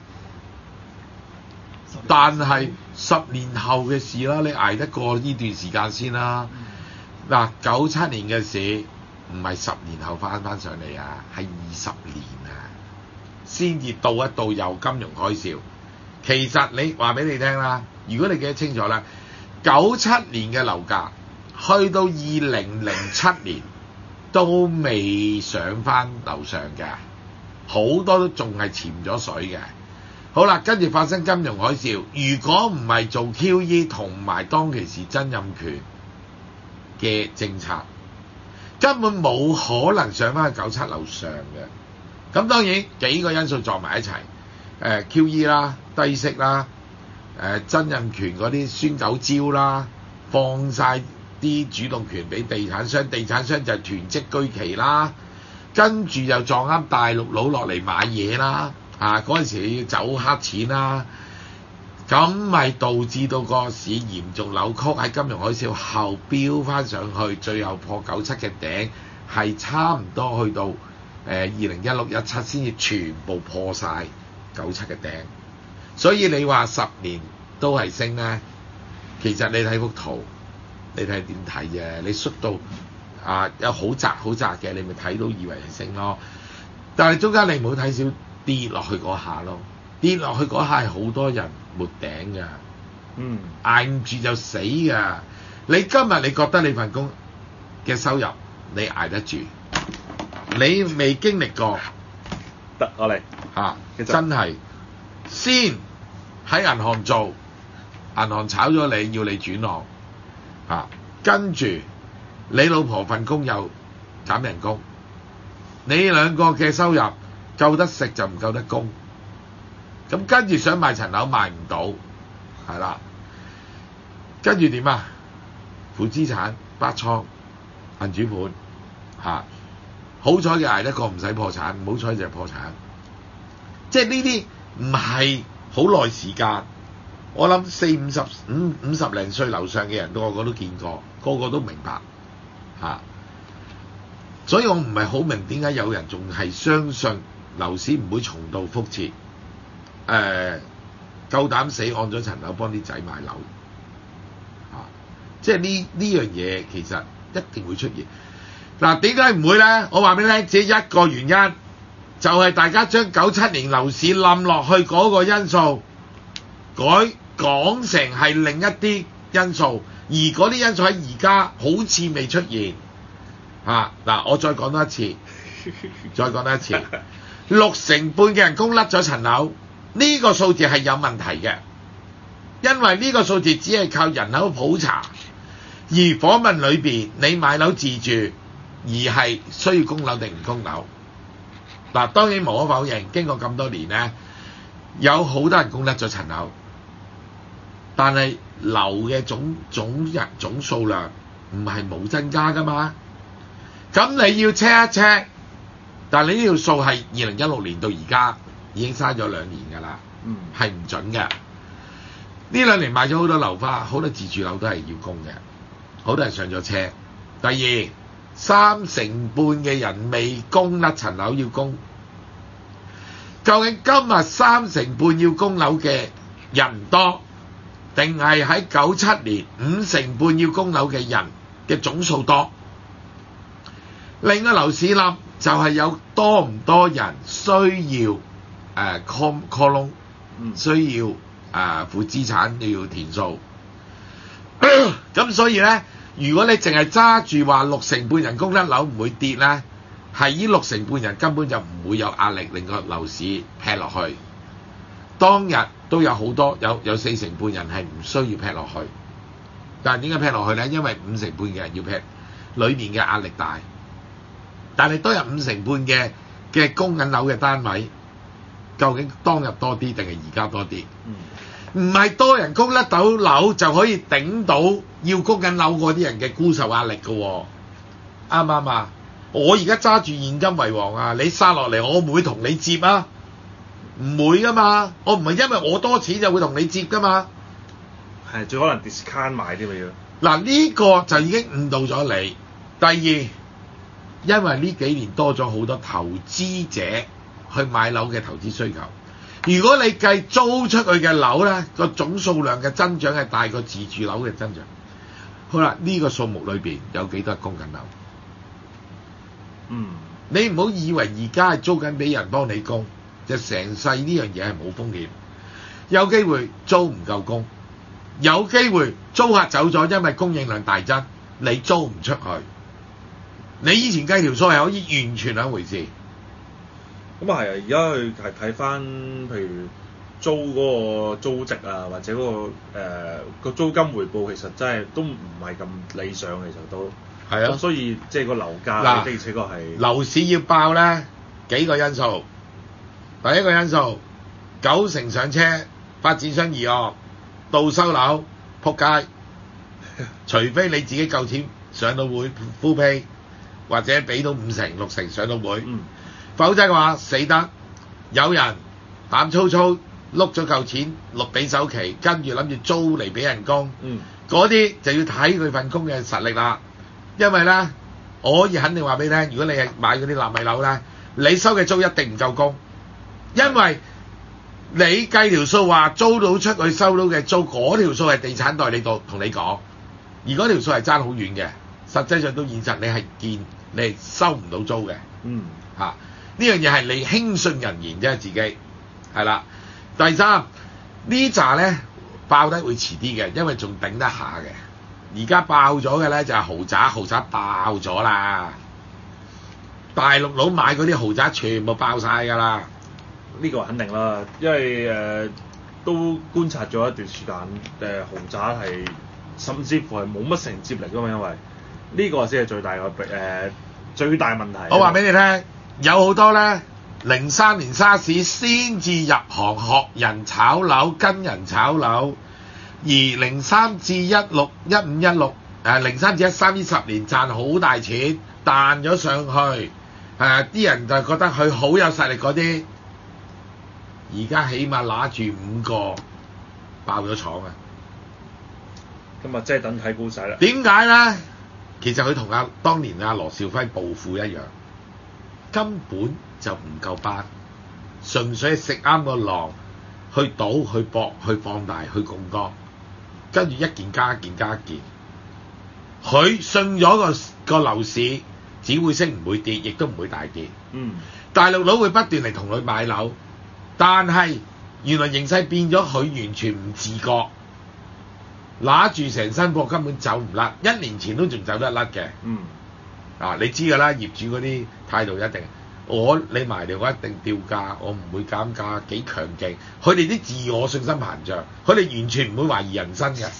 Speaker 2: 但係十年後嘅事啦，你捱得過呢段時間先啦。嗱，九七年嘅事唔係十年後翻翻上嚟啊，係二十年啊，先至到一到有金融海嘯。其實你話俾你聽啦，如果你記得清楚啦，九七年嘅樓價去到二零零七年都未上翻樓上嘅，好多都仲係潛咗水嘅。好啦，跟住發生金融海嘯，如果唔係做 Q E 同埋當其時曾蔭權嘅政策，根本冇可能上翻去九七樓上嘅。咁當然幾個因素撞埋一齊，誒、呃、Q E 啦、低息啦、誒、呃、曾蔭權嗰啲孫九招啦，放晒啲主動權俾地產商，地產商就囤積居奇啦，跟住又撞啱大陸佬落嚟買嘢啦，啊嗰陣時要走黑錢啦，咁咪導致到個市嚴重扭曲，喺金融海嘯後飆翻上去，最後破九七嘅頂，係差唔多去到誒二零一六一七先至全部破晒九七嘅頂。所以你話十年都係升咧，其實你睇幅圖，你睇點睇啫？你縮到啊有好窄好窄嘅，你咪睇到以為係升咯。但係中間你唔好睇少跌落去嗰下咯，跌落去嗰下係好多人沒頂㗎，
Speaker 3: 嗯，
Speaker 2: 捱唔住就死㗎。你今日你覺得你份工嘅收入你捱得住，你未經歷過，
Speaker 3: 得我嚟
Speaker 2: 嚇、啊，
Speaker 3: 其實
Speaker 2: 真係先喺銀行做，銀行炒咗你要你轉行，嚇、啊，跟住你老婆份工又減人工，你兩個嘅收入夠得食就唔夠得供，咁跟住想賣層樓賣唔到，係啦，跟住點啊？負資產、北倉、銀主盤，嚇、啊，好彩嘅捱得過唔使破產，唔好彩就係破產。即係呢啲唔係好耐時間，我諗四五十五五十零歲樓上嘅人都個個都見過，個個都明白嚇、啊。所以我唔係好明點解有人仲係相信樓市唔會重蹈覆轍，誒、呃、夠膽死按咗層樓幫啲仔買樓嚇、啊，即係呢呢樣嘢其實一定會出現。嗱，點解唔會咧？我話俾你聽，只一個原因就係、是、大家將九七年樓市冧落去嗰個因素改講成係另一啲因素，而嗰啲因素喺而家好似未出現。啊！嗱，我再講多一次，再講多一次，六成半嘅人工甩咗層樓，呢個數字係有問題嘅，因為呢個數字只係靠人口普查，而訪問裏邊你買樓自住，而係需要供樓定唔供樓。嗱，當然無可否認，經過咁多年咧，有好多人供甩咗層樓，但係樓嘅總總人總數量唔係冇增加噶嘛。咁你要 check 一 check，但係你呢條數係二零一六年到而家已經嘥咗兩年㗎啦，係唔、嗯、準嘅。呢兩年買咗好多樓花，好多自住樓都係要供嘅，好多人上咗車。第二，三成半嘅人未供甩層樓要供，究竟今日三成半要供樓嘅人多，定係喺九七年五成半要供樓嘅人嘅總數多？另一個樓市冧就係、是、有多唔多人需要誒 call call loan，需要誒、呃、負資產要填數。咁所以咧，如果你淨係揸住話六成半人供甩樓唔會跌咧，係呢六成半人根本就唔會有壓力令個樓市劈落去。當日都有好多有有四成半人係唔需要劈落去，但係點解劈落去咧？因為五成半嘅人要劈，裏面嘅壓力大。但係當日五成半嘅嘅供緊樓嘅單位，究竟當日多啲定係而家多啲？唔係、嗯、多人供甩到樓就可以頂到要供緊樓嗰啲人嘅沽售壓力嘅喎、哦，啱唔啱啊？我而家揸住現金為王啊！你殺落嚟，我唔會同你接啊！ 唔會噶嘛，我唔係因為我多錢就會同你接噶嘛。
Speaker 3: 係，最可能 discount 買啲嘅嘢。
Speaker 2: 嗱呢個就已經誤導咗你。第二，因為呢幾年多咗好多投資者去買樓嘅投資需求。如果你計租出去嘅樓咧，個總數量嘅增長係大過自住樓嘅增長。好啦，呢、這個數目裏邊有幾多供緊樓？
Speaker 3: 嗯，
Speaker 2: 你唔好以為而家係租緊俾人幫你供，就成世呢樣嘢係冇風險。有機會租唔夠供，有機會租客走咗，因為供應量大增，你租唔出去。你以前計條數係可以完全兩回事。
Speaker 3: 咁啊係啊，而家去係睇翻，譬如租嗰個租值啊，或者嗰、嗰個誒個、呃、租金回報，其實真係都唔係咁理想，其實都係啊。所以即係個樓價的而且確係
Speaker 2: 樓市要爆咧，幾個因素。第一個因素，九成上車，發展商移惡，到收樓，撲街。除非你自己夠錢上到會 full pay，或者俾到五成六成上到會。嗯，否則嘅話死得。有人膽粗粗碌咗嚿錢六俾首期，跟住諗住租嚟俾人工，嗰啲、嗯、就要睇佢份工嘅實力啦。因為咧，我可以肯定話俾你聽，如果你係買嗰啲納米樓咧，你收嘅租一定唔夠工，因為你計條數話租到出去收到嘅租，嗰條數係地產代理度同你講，而嗰條數係爭好遠嘅，實際上到現實你係見你係收唔到租嘅。嗯，嚇、啊。呢樣嘢係你輕信人言啫，自己係啦。第三呢扎咧爆得會遲啲嘅，因為仲頂得下嘅。而家爆咗嘅咧就係豪宅，豪宅爆咗啦。大陸佬買嗰啲豪宅全部爆晒㗎啦。
Speaker 3: 呢個肯定啦，因為誒、呃、都觀察咗一段時間，誒、呃、豪宅係甚至乎係冇乜承接力㗎嘛，因為呢個先係最大嘅誒、呃、最大問題。
Speaker 2: 我話俾你聽。有好多咧，零三年沙士先至入行學人炒樓，跟人炒樓，而零三至一六、一五、一六，誒零三至一三呢十年賺好大錢，彈咗上去，誒、呃、啲人就覺得佢好有實力嗰啲，而家起碼揦住五個爆咗廠啊！
Speaker 3: 咁啊，即係等睇估勢啦。
Speaker 2: 點解咧？其實佢同阿當年阿羅兆輝暴富一樣。根本就唔夠班，純粹食啱個浪，去賭、去搏、去放大、去槓桿，跟住一件加一件加一件。佢信咗個個樓市只會升唔會跌，亦都唔會大跌。嗯，大陸佬會不斷嚟同佢買樓，但係原來形勢變咗，佢完全唔自覺，揦住成身貨根本走唔甩，一年前都仲走得甩嘅。嗯。啊！你知㗎啦，業主嗰啲態度一定，我你埋嚟我一定掉價，我唔會減價，幾強勁。佢哋啲自我信心膨脹，佢哋完全唔會懷疑人生嘅，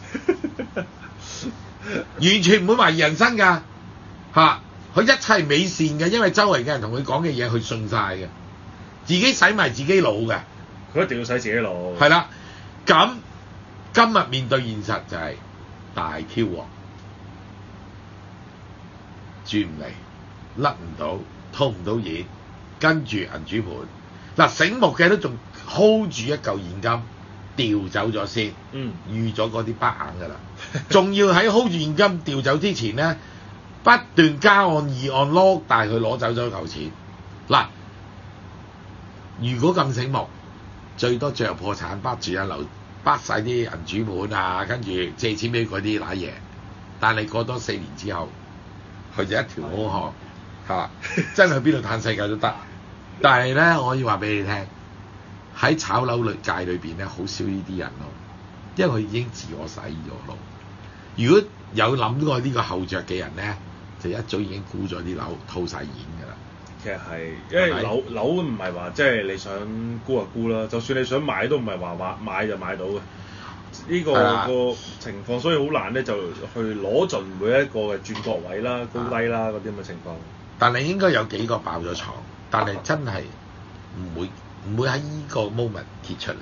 Speaker 2: 完全唔會懷疑人生㗎。嚇、啊！佢一切美善嘅，因為周圍嘅人同佢講嘅嘢，佢信晒嘅，自己洗埋自己腦嘅。
Speaker 3: 佢一定要洗自己腦。
Speaker 2: 係啦，咁今日面對現實就係大 Q 王。轉唔嚟，甩唔到，套唔到嘢，跟住銀主盤。嗱、啊、醒目嘅都仲 hold 住一嚿現金，調走咗先，嗯，預咗嗰啲北硬㗎啦。仲要喺 hold 住現金調走之前咧，不斷加按二按攞，但係佢攞走咗嚿錢。嗱、啊，如果咁醒目，最多最後破產，bắt住一樓，bắt晒啲銀主盤啊，跟住借錢俾嗰啲揦嘢。但係過多四年之後，佢就一條好漢嚇，真係去邊度嘆世界都得。但係咧，我可以話俾你聽，喺炒樓界裏邊咧，好少呢啲人咯，因為佢已經自我洗咗腦。如果有諗過呢個後着嘅人咧，就一早已經沽咗啲樓，套晒現㗎啦。
Speaker 3: 其實係，因為樓樓唔係話即係你想沽就沽啦，就算你想買都唔係話買買就買到嘅。呢、這個的個情況，所以好難咧，就去攞盡每一個嘅轉角位啦、高低啦嗰啲咁嘅情況。
Speaker 2: 但係應該有幾個爆咗廠，但係真係唔會唔會喺呢個 moment 揭出嚟，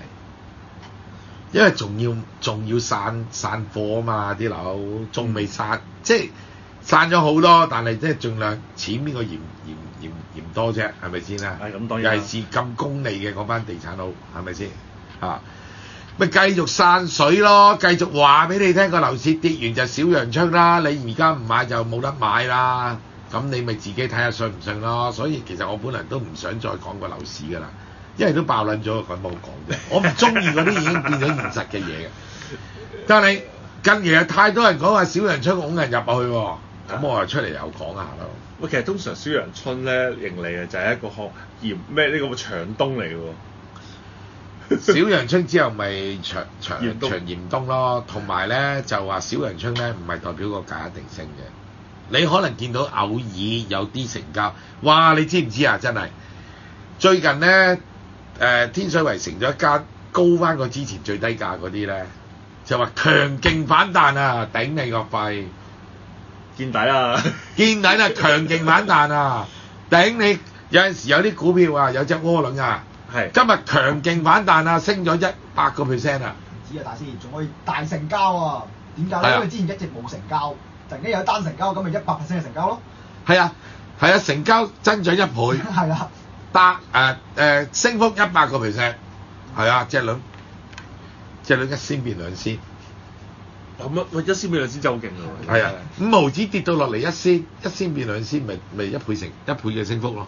Speaker 2: 因為仲要仲要散散貨啊嘛，啲樓仲未散，即係散咗好多，但係即係盡量錢邊個嫌嫌嫌嫌多啫，係咪先啊？
Speaker 3: 係咁當然。
Speaker 2: 尤其是咁功利嘅嗰班地產佬，係咪先啊？咪繼續散水咯，繼續話俾你聽個樓市跌完就小陽春啦，你而家唔買就冇得買啦，咁你咪自己睇下信唔信咯。所以其實我本來都唔想再講個樓市㗎啦，因為都爆撚咗，佢冇講啫。我唔中意嗰啲已經變咗現實嘅嘢嘅。但係近期有太多人講話小陽春拱人入去喎，咁我又出嚟又講下咯。
Speaker 3: 喂，其實通常小陽春咧迎嚟嘅就係一個學嚴咩呢個長冬嚟嘅喎。
Speaker 2: 小陽春之後咪長長長嚴冬咯，同埋咧就話小陽春咧唔係代表個價一定升嘅，你可能見到偶爾有啲成交，哇！你知唔知啊？真係最近咧誒、呃、天水圍成咗一間高翻過之前最低價嗰啲咧，就話強勁反彈啊！頂你個肺！
Speaker 3: 見底啊！
Speaker 2: 見底啦！強勁反彈啊！頂你！有陣時有啲股票啊，有隻窩輪啊。係，今日強勁反彈啊，升咗一百個 percent 啊！
Speaker 5: 唔止啊，大師，仲可以大成交啊！點解咧？因為之前一直冇成交，突然間有單成交，咁咪一百 percent 嘅成交咯。
Speaker 2: 係啊，係啊，成交增長一倍。
Speaker 5: 係啊，
Speaker 2: 百誒誒升幅一百個 percent。係啊，隻輪隻輪一仙變兩仙。
Speaker 3: 咁啊，喂，一仙變兩仙真係好勁喎！
Speaker 2: 係啊，五毫子跌到落嚟一仙，一仙變兩仙，咪咪一倍成一倍嘅升幅咯。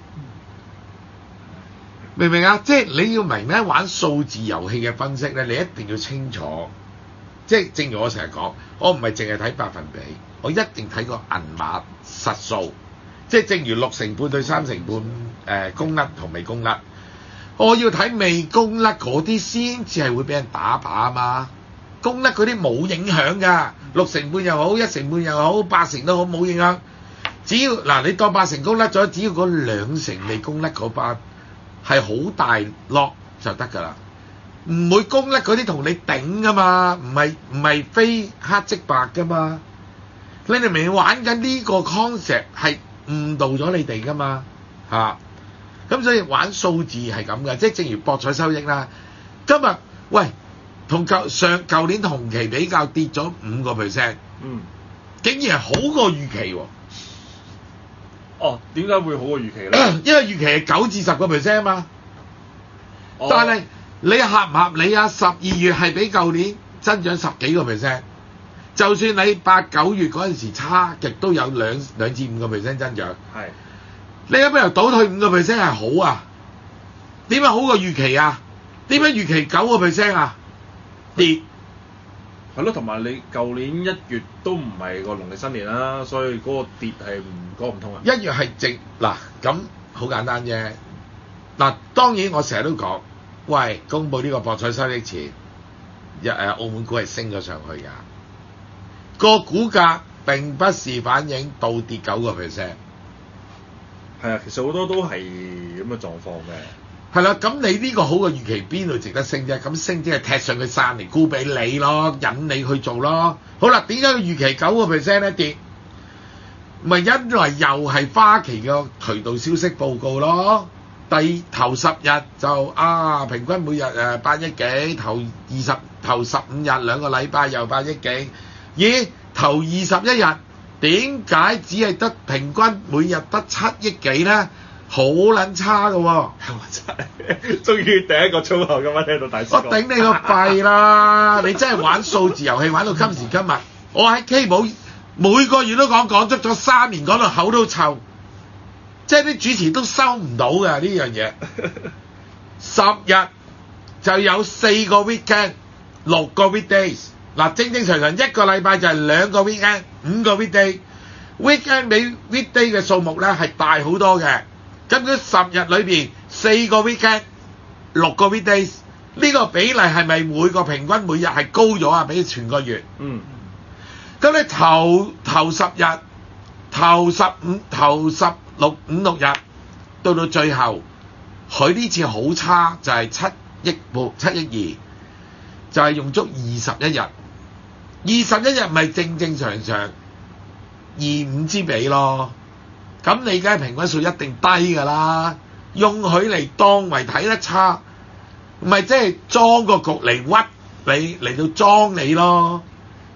Speaker 2: 明唔明啊？即係你要明咧，玩數字遊戲嘅分析咧，你一定要清楚。即係正如我成日講，我唔係淨係睇百分比，我一定睇個銀碼實數。即係正如六成半對三成半，誒、呃、供甩同未供甩，我要睇未供甩嗰啲先至係會俾人打靶啊嘛。供甩嗰啲冇影響㗎，六成半又好，一成半又好，八成都好，冇影響。只要嗱，你當八成供甩咗，只要嗰兩成未供甩嗰班係好大落就得㗎啦，唔會供甩嗰啲同你頂㗎嘛，唔係唔係非黑即白㗎嘛。你哋明玩緊呢個 concept 係誤導咗你哋㗎嘛嚇，咁、啊、所以玩數字係咁嘅，即係正如博彩收益啦。今日喂同舊上舊年同期比較跌咗五個 percent，嗯，竟然係好過預期喎。
Speaker 3: 哦，點解會好過預期咧？
Speaker 2: 因為預期係九至十個 percent 啊嘛。哦、但係你合唔合理啊？十二月係比舊年增長十幾個 percent，就算你八九月嗰陣時差極都有兩兩至五個 percent 增長。係。你有咩由倒退五個 percent 係好啊？點解好過預期啊？點解預期九個 percent 啊？跌。
Speaker 3: 係咯，同埋你舊年一月都唔係個農曆新年啦，所以嗰個跌係唔講唔通啊！
Speaker 2: 一月係正嗱，咁好簡單啫。嗱，當然我成日都講，喂，公佈呢個博彩收益前，一誒澳門股係升咗上去㗎，個股價並不是反映倒跌九個 percent。
Speaker 3: 係啊，其實好多都係咁嘅狀況嘅。
Speaker 2: 係啦，咁你呢個好嘅預期邊度值得升啫？咁升即係踢上佢散嚟沽俾你咯，引你去做咯。好啦，點解佢預期九個 percent 咧跌？咪因為又係花旗嘅渠道消息報告咯。第頭十日就啊，平均每日誒八億幾，頭二十頭十五日兩個禮拜又八億幾。咦？頭二十一日點解只係得平均每日得七億幾咧？好撚差㗎喎、哦！
Speaker 3: 終於第一個粗口咁樣聽到大師講，
Speaker 2: 我頂你個肺啦！你真係玩數字遊戲玩到今時今日，我喺 K 寶每個月都講講足咗三年，講到口都臭，即係啲主持都收唔到嘅呢樣嘢。十日就有四個 weekend， 六個 weekdays。嗱，正正常常一個禮拜就係兩個 weekend， 五個 weekday。weekend 比 weekday 嘅數目咧係大好多嘅。咁佢十日裏邊四個 weekend， 六個 weekdays， 呢個比例係咪每個平均每日係高咗啊？比全個月。嗯。咁你頭頭十日、頭十五、頭十六五六日，到到最後，佢呢次好差，就係七億半、七億二，就係用足二十一日。二十一日咪正正常常二五之比咯。咁你梗係平均數一定低㗎啦，用佢嚟當為睇得差，唔係即係裝個局嚟屈你嚟到裝你咯。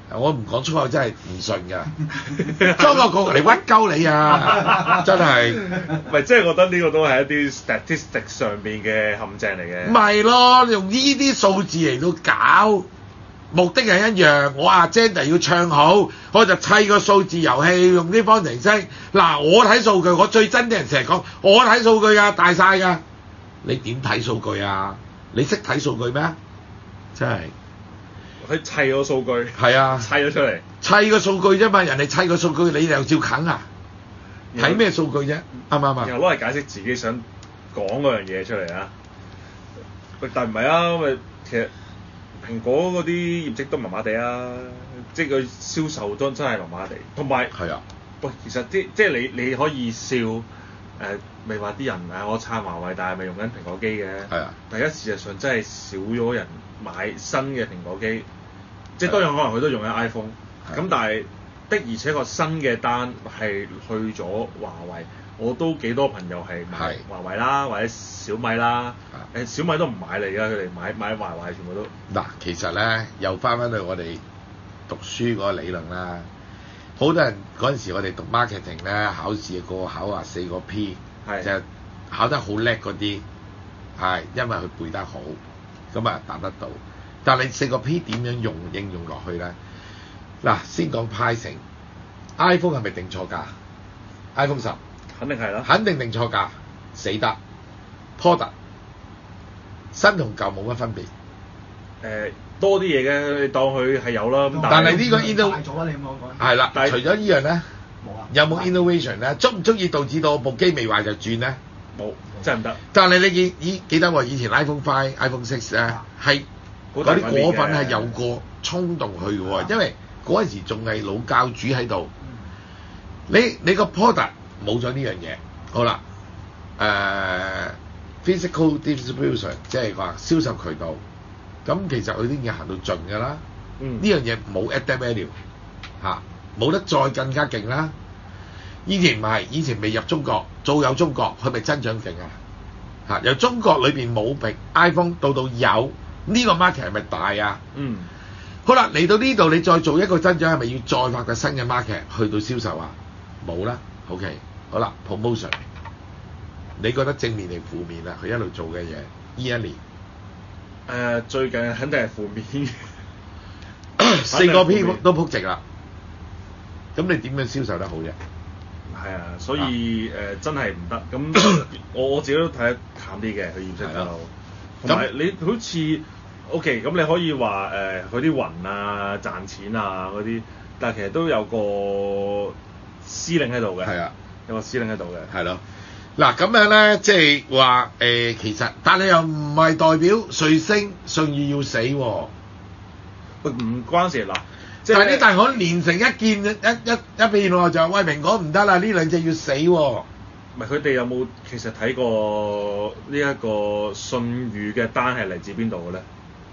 Speaker 2: 我唔講粗口真係唔信㗎，裝個個嚟屈鳩你啊！真係，
Speaker 3: 唔係即係覺得呢個都係一啲 statistic 上邊嘅陷阱嚟嘅。
Speaker 2: 唔係咯，用呢啲數字嚟到搞，目的係一樣。我阿 agenda 要唱好，我就砌個數字遊戲，用啲方程式。嗱，我睇數據，我最憎啲人成日講我睇數據㗎，大晒㗎。你點睇數據啊？你識睇數據咩？真係。
Speaker 3: 佢砌個數據，
Speaker 2: 係啊，
Speaker 3: 砌咗出嚟，
Speaker 2: 砌個數據啫嘛，人哋砌個數據，你又照啃啊？睇咩數據啫？啱唔啱啊？
Speaker 3: 然後攞嚟解釋自己想講嗰樣嘢出嚟啊！但唔係啊，因為其實蘋果嗰啲業績都麻麻地啊，即係佢銷售都真係麻麻地，同埋
Speaker 2: 係啊，
Speaker 3: 喂，其實即即係你你可以笑誒，咪話啲人誒我撐華為，但係咪用緊蘋果機嘅？
Speaker 2: 係啊，
Speaker 3: 但係事實上真係少咗人買新嘅蘋果機。即係當然可能佢都用緊 iPhone，咁但係的而且確新嘅單係去咗華為，我都幾多朋友係買華為啦，或者小米啦，誒小米都唔買嚟㗎，佢哋買買華為全部都。嗱，
Speaker 2: 其實咧又翻返去我哋讀書嗰個理論啦，好多人嗰陣時我哋讀 marketing 咧，考試個個考話四個 P， 就考得好叻嗰啲，係因為佢背得好，咁啊答得到。但係四個 P 點樣用應用落去咧？嗱，先講 pricing，iPhone 係咪定錯價 ？iPhone 十
Speaker 3: 肯定係啦，
Speaker 2: 肯定定錯價，死得 product 新同舊冇乜分別。
Speaker 3: 誒、呃、多啲嘢嘅，你當佢係有啦。
Speaker 2: 但係呢個 innovation
Speaker 5: 大咗啦，你咁講講。
Speaker 2: 係啦，除咗呢樣咧，
Speaker 5: 冇啊。
Speaker 2: 有冇 innovation 咧？足唔足以導致到部機未壞就轉咧？
Speaker 3: 冇，真係唔得。
Speaker 2: 但係你記以記得喎，以前 iPhone Five、iPhone Six 咧係。嗰啲果粉係有個衝動去嘅喎，因為嗰陣時仲係老教主喺度。你你個 product 冇咗呢樣嘢，好啦，誒、呃、physical distribution 即係話銷售渠道，咁其實佢啲嘢行到盡㗎啦。呢、嗯、樣嘢冇 added value 嚇，冇得再更加勁啦。以前唔係，以前未入中國，早有中國，佢咪增長勁啊？嚇，由中國裏邊冇蘋 iPhone 到到有。呢個 market 係咪大啊？嗯，好啦，嚟到呢度你再做一個增長，係咪要再發掘新嘅 market 去到銷售啊？冇啦 ，OK，好啦 ，promotion， 你覺得正面定負面啊？佢一路做嘅嘢，呢一年，誒、
Speaker 3: 呃、最近肯定係負面，
Speaker 2: 四個 P 都撲直啦，咁你點樣銷售得好啫？
Speaker 3: 係啊，所以誒、呃、真係唔得，咁我我自己都睇得淡啲嘅，佢業績就同埋你好似。O.K. 咁你可以話誒佢啲雲啊賺錢啊嗰啲，但係其實都有個司令喺度嘅。係啊，有個司令喺度嘅。
Speaker 2: 係咯。嗱咁樣咧，即係話誒，其實但係又唔係代表瑞星信譽要死喎、啊。
Speaker 3: 唔關事嗱，
Speaker 2: 即係啲大行連成一件一一一,一片喎，就喂蘋果唔得啦，呢兩隻要死喎、啊。
Speaker 3: 唔係佢哋有冇其實睇過呢一個信譽嘅單係嚟自邊度嘅咧？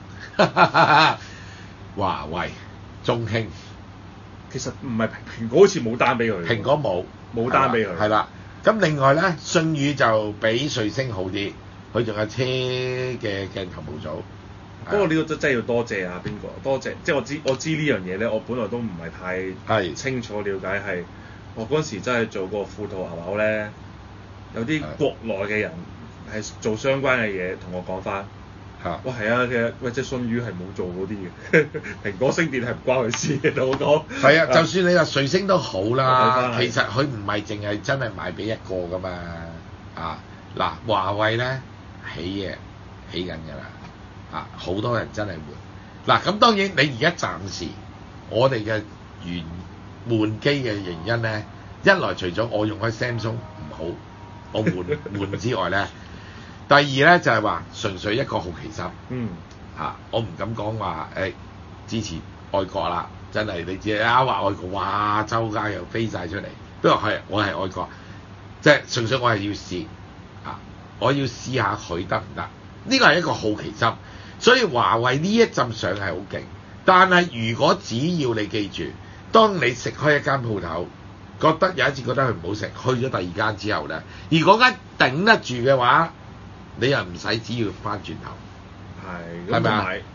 Speaker 2: 華為、中興，
Speaker 3: 其實唔係蘋果好似冇單俾佢。
Speaker 2: 蘋果冇
Speaker 3: 冇單俾佢。
Speaker 2: 係啦，咁另外咧，信譽就比瑞星好啲，佢仲有車嘅鏡頭模組。
Speaker 3: 不過呢個真真係要多謝啊邊個？多謝，即係我知我知呢樣嘢咧，我本來都唔係太清楚了解係，我嗰陣時真係做過富途牛牛咧，有啲國內嘅人係做相關嘅嘢同我講翻。哇，係啊，其實喂，隻信譽係冇做嗰啲嘅，蘋果升跌係唔關佢事嘅，同我講。係
Speaker 2: 啊，就算你話瑞星都好啦，其實佢唔係淨係真係賣俾一個噶嘛。啊，嗱，華為咧起嘢起緊㗎啦，啊，好多人真係換。嗱，咁當然你而家暫時我哋嘅原換機嘅原因咧，一來除咗我用開 Samsung 唔好，我換換之外咧。第二咧就係、是、話純粹一個好奇心，嗯嚇、啊，我唔敢講話誒支持愛國啦，真係你知啊話愛國，哇周街又飛晒出嚟，都話係我係愛國，即係純粹我係要試啊，我要試下佢得唔得？呢個係一個好奇心，所以華為呢一陣上係好勁，但係如果只要你記住，當你食開一間鋪頭，覺得有一次覺得佢唔好食，去咗第二間之後咧，而嗰間頂得住嘅話，你又唔使只要翻轉頭，
Speaker 3: 係，係咪啊？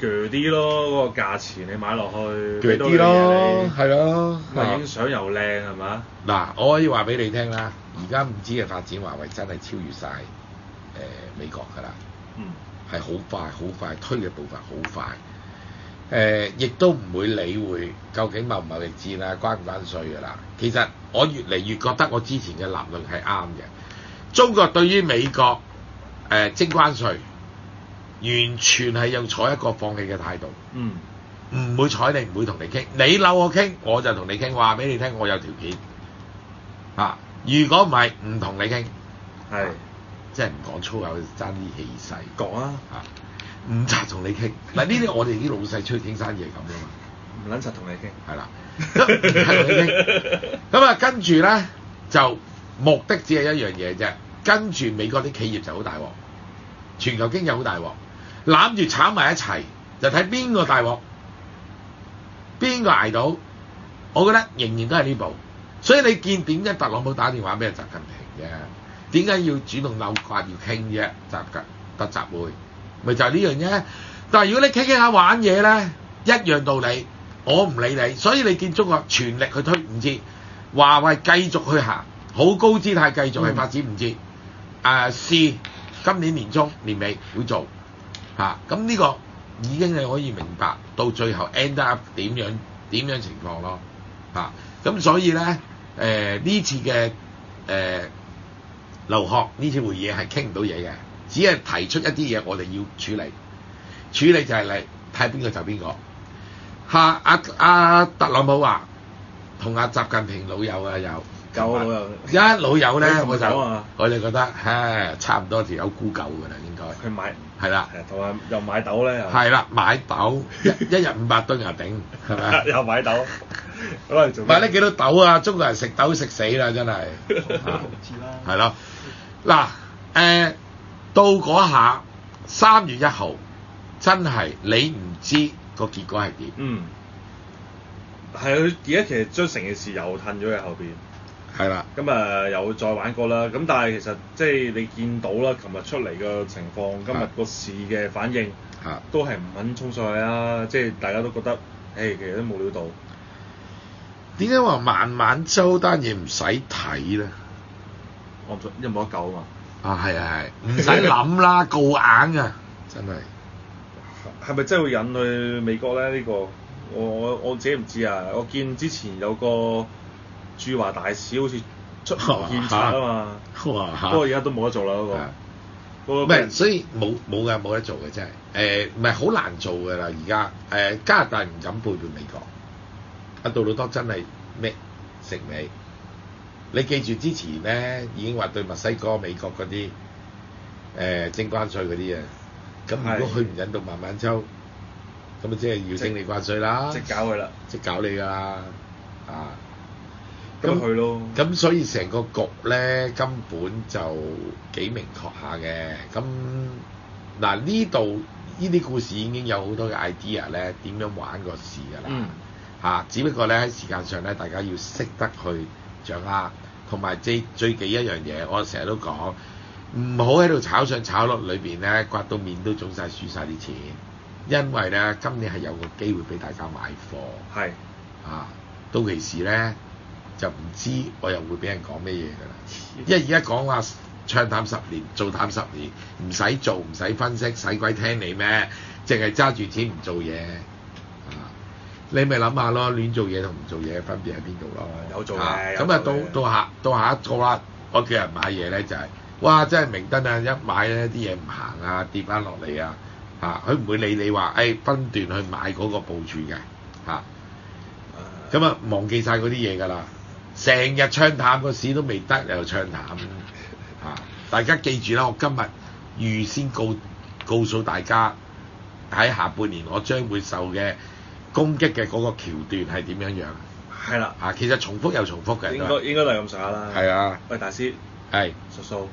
Speaker 3: 鋸啲咯，嗰、那個價錢你買落去，
Speaker 2: 鋸啲咯，係咯，
Speaker 3: 咁啊影相又靚係嘛？
Speaker 2: 嗱，我可以話俾你聽啦，而家五 G 嘅發展，華為真係超越晒誒、呃、美國㗎啦，
Speaker 3: 嗯，
Speaker 2: 係好快好快，推嘅步伐好快，誒、呃，亦都唔會理會究竟貿唔貿易戰啊，關唔關稅㗎啦。其實我越嚟越覺得我之前嘅立論係啱嘅，中國對於美國誒徵關稅。完全係用採一個放棄嘅態度，
Speaker 3: 嗯，
Speaker 2: 唔會睬你，唔會同你傾，你扭我傾，我就同你傾，話俾你聽，我有條件，啊，如果唔係唔同你傾，
Speaker 3: 係，
Speaker 2: 即係唔講粗口，爭啲氣勢，
Speaker 3: 講啊，
Speaker 2: 啊，唔柒同你傾，嗱呢啲我哋啲老細出去傾生意係咁噶嘛，
Speaker 3: 唔撚柒同你傾，
Speaker 2: 係啦，咁唔柒同你傾，咁啊跟住咧就目的只係一樣嘢啫，跟住美國啲企業就好大鑊，全球經濟好大鑊。攬住炒埋一齊，就睇邊個大鑊，邊個捱到。我覺得仍然都係呢步。所以你見點解特朗普打電話俾習近平啫？點解要主動扭掛要傾啫？習近特習會，咪就係呢樣啫。但係如果你傾傾下玩嘢咧，一樣道理，我唔理你。所以你見中國全力去推五 G，華為繼續去行，好高姿態繼續去發展五 G。誒試今年年中年尾會做。嚇，咁呢個已經係可以明白到最後 end up 點樣點樣情況咯，嚇、啊，咁所以咧誒呢、呃、次嘅誒、呃、劉鶴呢次會議係傾唔到嘢嘅，只係提出一啲嘢我哋要處理，處理就係嚟睇邊個就邊個。嚇，阿阿特朗普話同阿習近平老友啊有。
Speaker 3: 夠老友，
Speaker 2: 一老友咧我就
Speaker 3: 啊
Speaker 2: 我就覺得唉差唔多條友沽夠㗎啦應該。
Speaker 3: 佢買
Speaker 2: 係啦，
Speaker 3: 同埋又買豆咧又。係
Speaker 2: 啦，買豆一一日五百噸又頂，係咪？
Speaker 3: 又買豆，攞嚟做咩？
Speaker 2: 買得幾多豆啊？中國人食豆食死啦，真係。係咯，嗱誒，到嗰下三月一號，真係你唔知個結果係點。
Speaker 3: 嗯。係佢而家其實將成件事又褪咗喺後邊。
Speaker 2: 係啦，
Speaker 3: 咁啊又再玩過啦，咁但係其實即係你見到啦，琴日出嚟嘅情況，今日個市嘅反應，都係唔肯衝上去啊！即係大家都覺得，誒其實都冇料到。
Speaker 2: 點解話慢慢周單嘢唔使睇咧？
Speaker 3: 我唔信，因為冇得救啊嘛。
Speaker 2: 啊係係係，唔使諗啦，告硬啊，真係。
Speaker 3: 係咪真係會引去美國咧？呢個我我我自己唔知啊！我見之前有個駐華大使好似出頭獻策啊嘛，不過而家都冇得做啦嗰、那個。唔係，
Speaker 2: 所以冇冇㗎，冇得做嘅真係。誒唔係好難做㗎啦，而家誒加拿大唔敢背叛美國。阿杜魯多真係咩食尾？你記住之前咧已經話對墨西哥、美國嗰啲誒徵關稅嗰啲啊，咁如果佢唔引導慢慢抽，咁啊即係要徵你關稅啦，
Speaker 3: 即搞佢啦，
Speaker 2: 即搞你㗎啦，啊！
Speaker 3: 咁去咯，
Speaker 2: 咁所以成個局咧根本就幾明確下嘅。咁嗱呢度呢啲故事已經有好多嘅 idea 咧，點樣玩個市㗎啦。嗯。嚇、啊，只不過咧喺時間上咧，大家要識得去掌握，同埋最最忌一樣嘢，我成日都講，唔好喺度炒上炒落裏邊咧，刮到面都腫晒、輸晒啲錢。因為咧今年係有個機會俾大家買貨。係。啊，到期時咧。就唔知我又會俾人講咩嘢㗎啦，因為而家講話唱淡十年，做淡十年，唔使做，唔使分析，使鬼聽你咩？淨係揸住錢唔做嘢，啊！你咪諗下咯，亂做嘢同唔做嘢分別喺邊度咯？
Speaker 3: 有做嘅，
Speaker 2: 咁啊到到下到下一個啦，我叫人買嘢咧就係、是，哇！真係明燈啊！一買咧啲嘢唔行啊，跌翻落嚟啊，嚇佢唔會理你話，誒、哎、分段去買嗰個部署嘅，嚇，咁啊忘記晒嗰啲嘢㗎啦。成日唱淡個市都未得，又唱淡嚇、啊！大家記住啦，我今日預先告告訴大家，喺下半年我將會受嘅攻擊嘅嗰個橋段係點樣樣？係啦，啊，其實重複又重複嘅，
Speaker 3: 應該應該都係咁上下啦。
Speaker 2: 係啊，
Speaker 3: 喂，大師，
Speaker 2: 係
Speaker 3: 叔叔，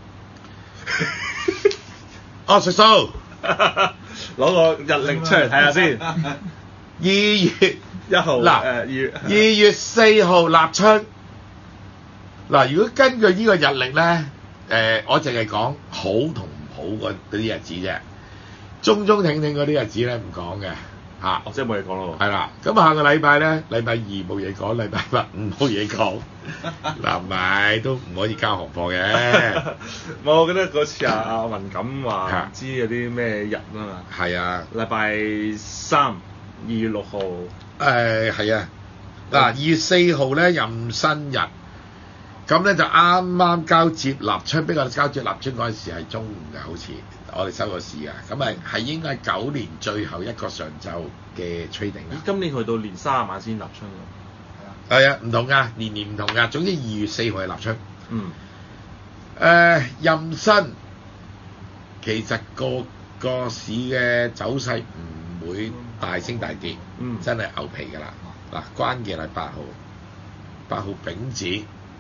Speaker 2: 哦，叔叔，
Speaker 3: 攞個日曆出嚟睇下先。
Speaker 2: 二月
Speaker 3: 一號，
Speaker 2: 嗱，
Speaker 3: 二月
Speaker 2: 二月四號立春。嗱，如果根據呢個日曆咧，誒、呃，我淨係講好同唔好嗰啲日子啫。 中中挺挺嗰啲日子咧唔講嘅嚇，
Speaker 3: 哦，即係冇嘢講咯喎。
Speaker 2: 係啦，咁下個禮拜咧，禮拜二冇嘢講，禮拜八唔冇嘢講，嗱唔係都唔可以交行貨嘅。
Speaker 3: 我記得嗰次啊阿文錦話唔知有啲咩日啊嘛。
Speaker 2: 係啊，
Speaker 3: 禮拜三二月六號。
Speaker 2: 誒係啊，嗱二月四號咧壬申日，咁咧就啱啱交接立春，不過交接立春嗰陣時係中午嘅，好似我哋收個市啊，咁係係應該係九年最後一個上晝嘅 trading 啦。
Speaker 3: 今年去到年卅晚先立春喎。
Speaker 2: 係啊，唔同㗎，年年唔同㗎。總之二月四號係立春。
Speaker 3: 嗯。
Speaker 2: 誒壬申其實個個市嘅走勢唔會大升大跌，
Speaker 3: 嗯，
Speaker 2: 真係牛皮㗎啦。嗱，關鍵係八號，八號丙子，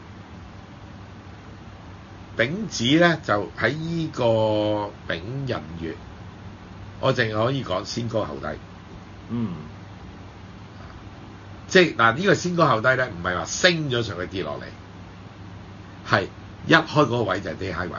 Speaker 2: 丙子咧就喺依個丙寅月，我淨係可以講先高後低。
Speaker 3: 嗯。
Speaker 2: 即係嗱，呢個先高後低咧，唔係話升咗上去跌落嚟，係一開嗰個位就係低 high 位。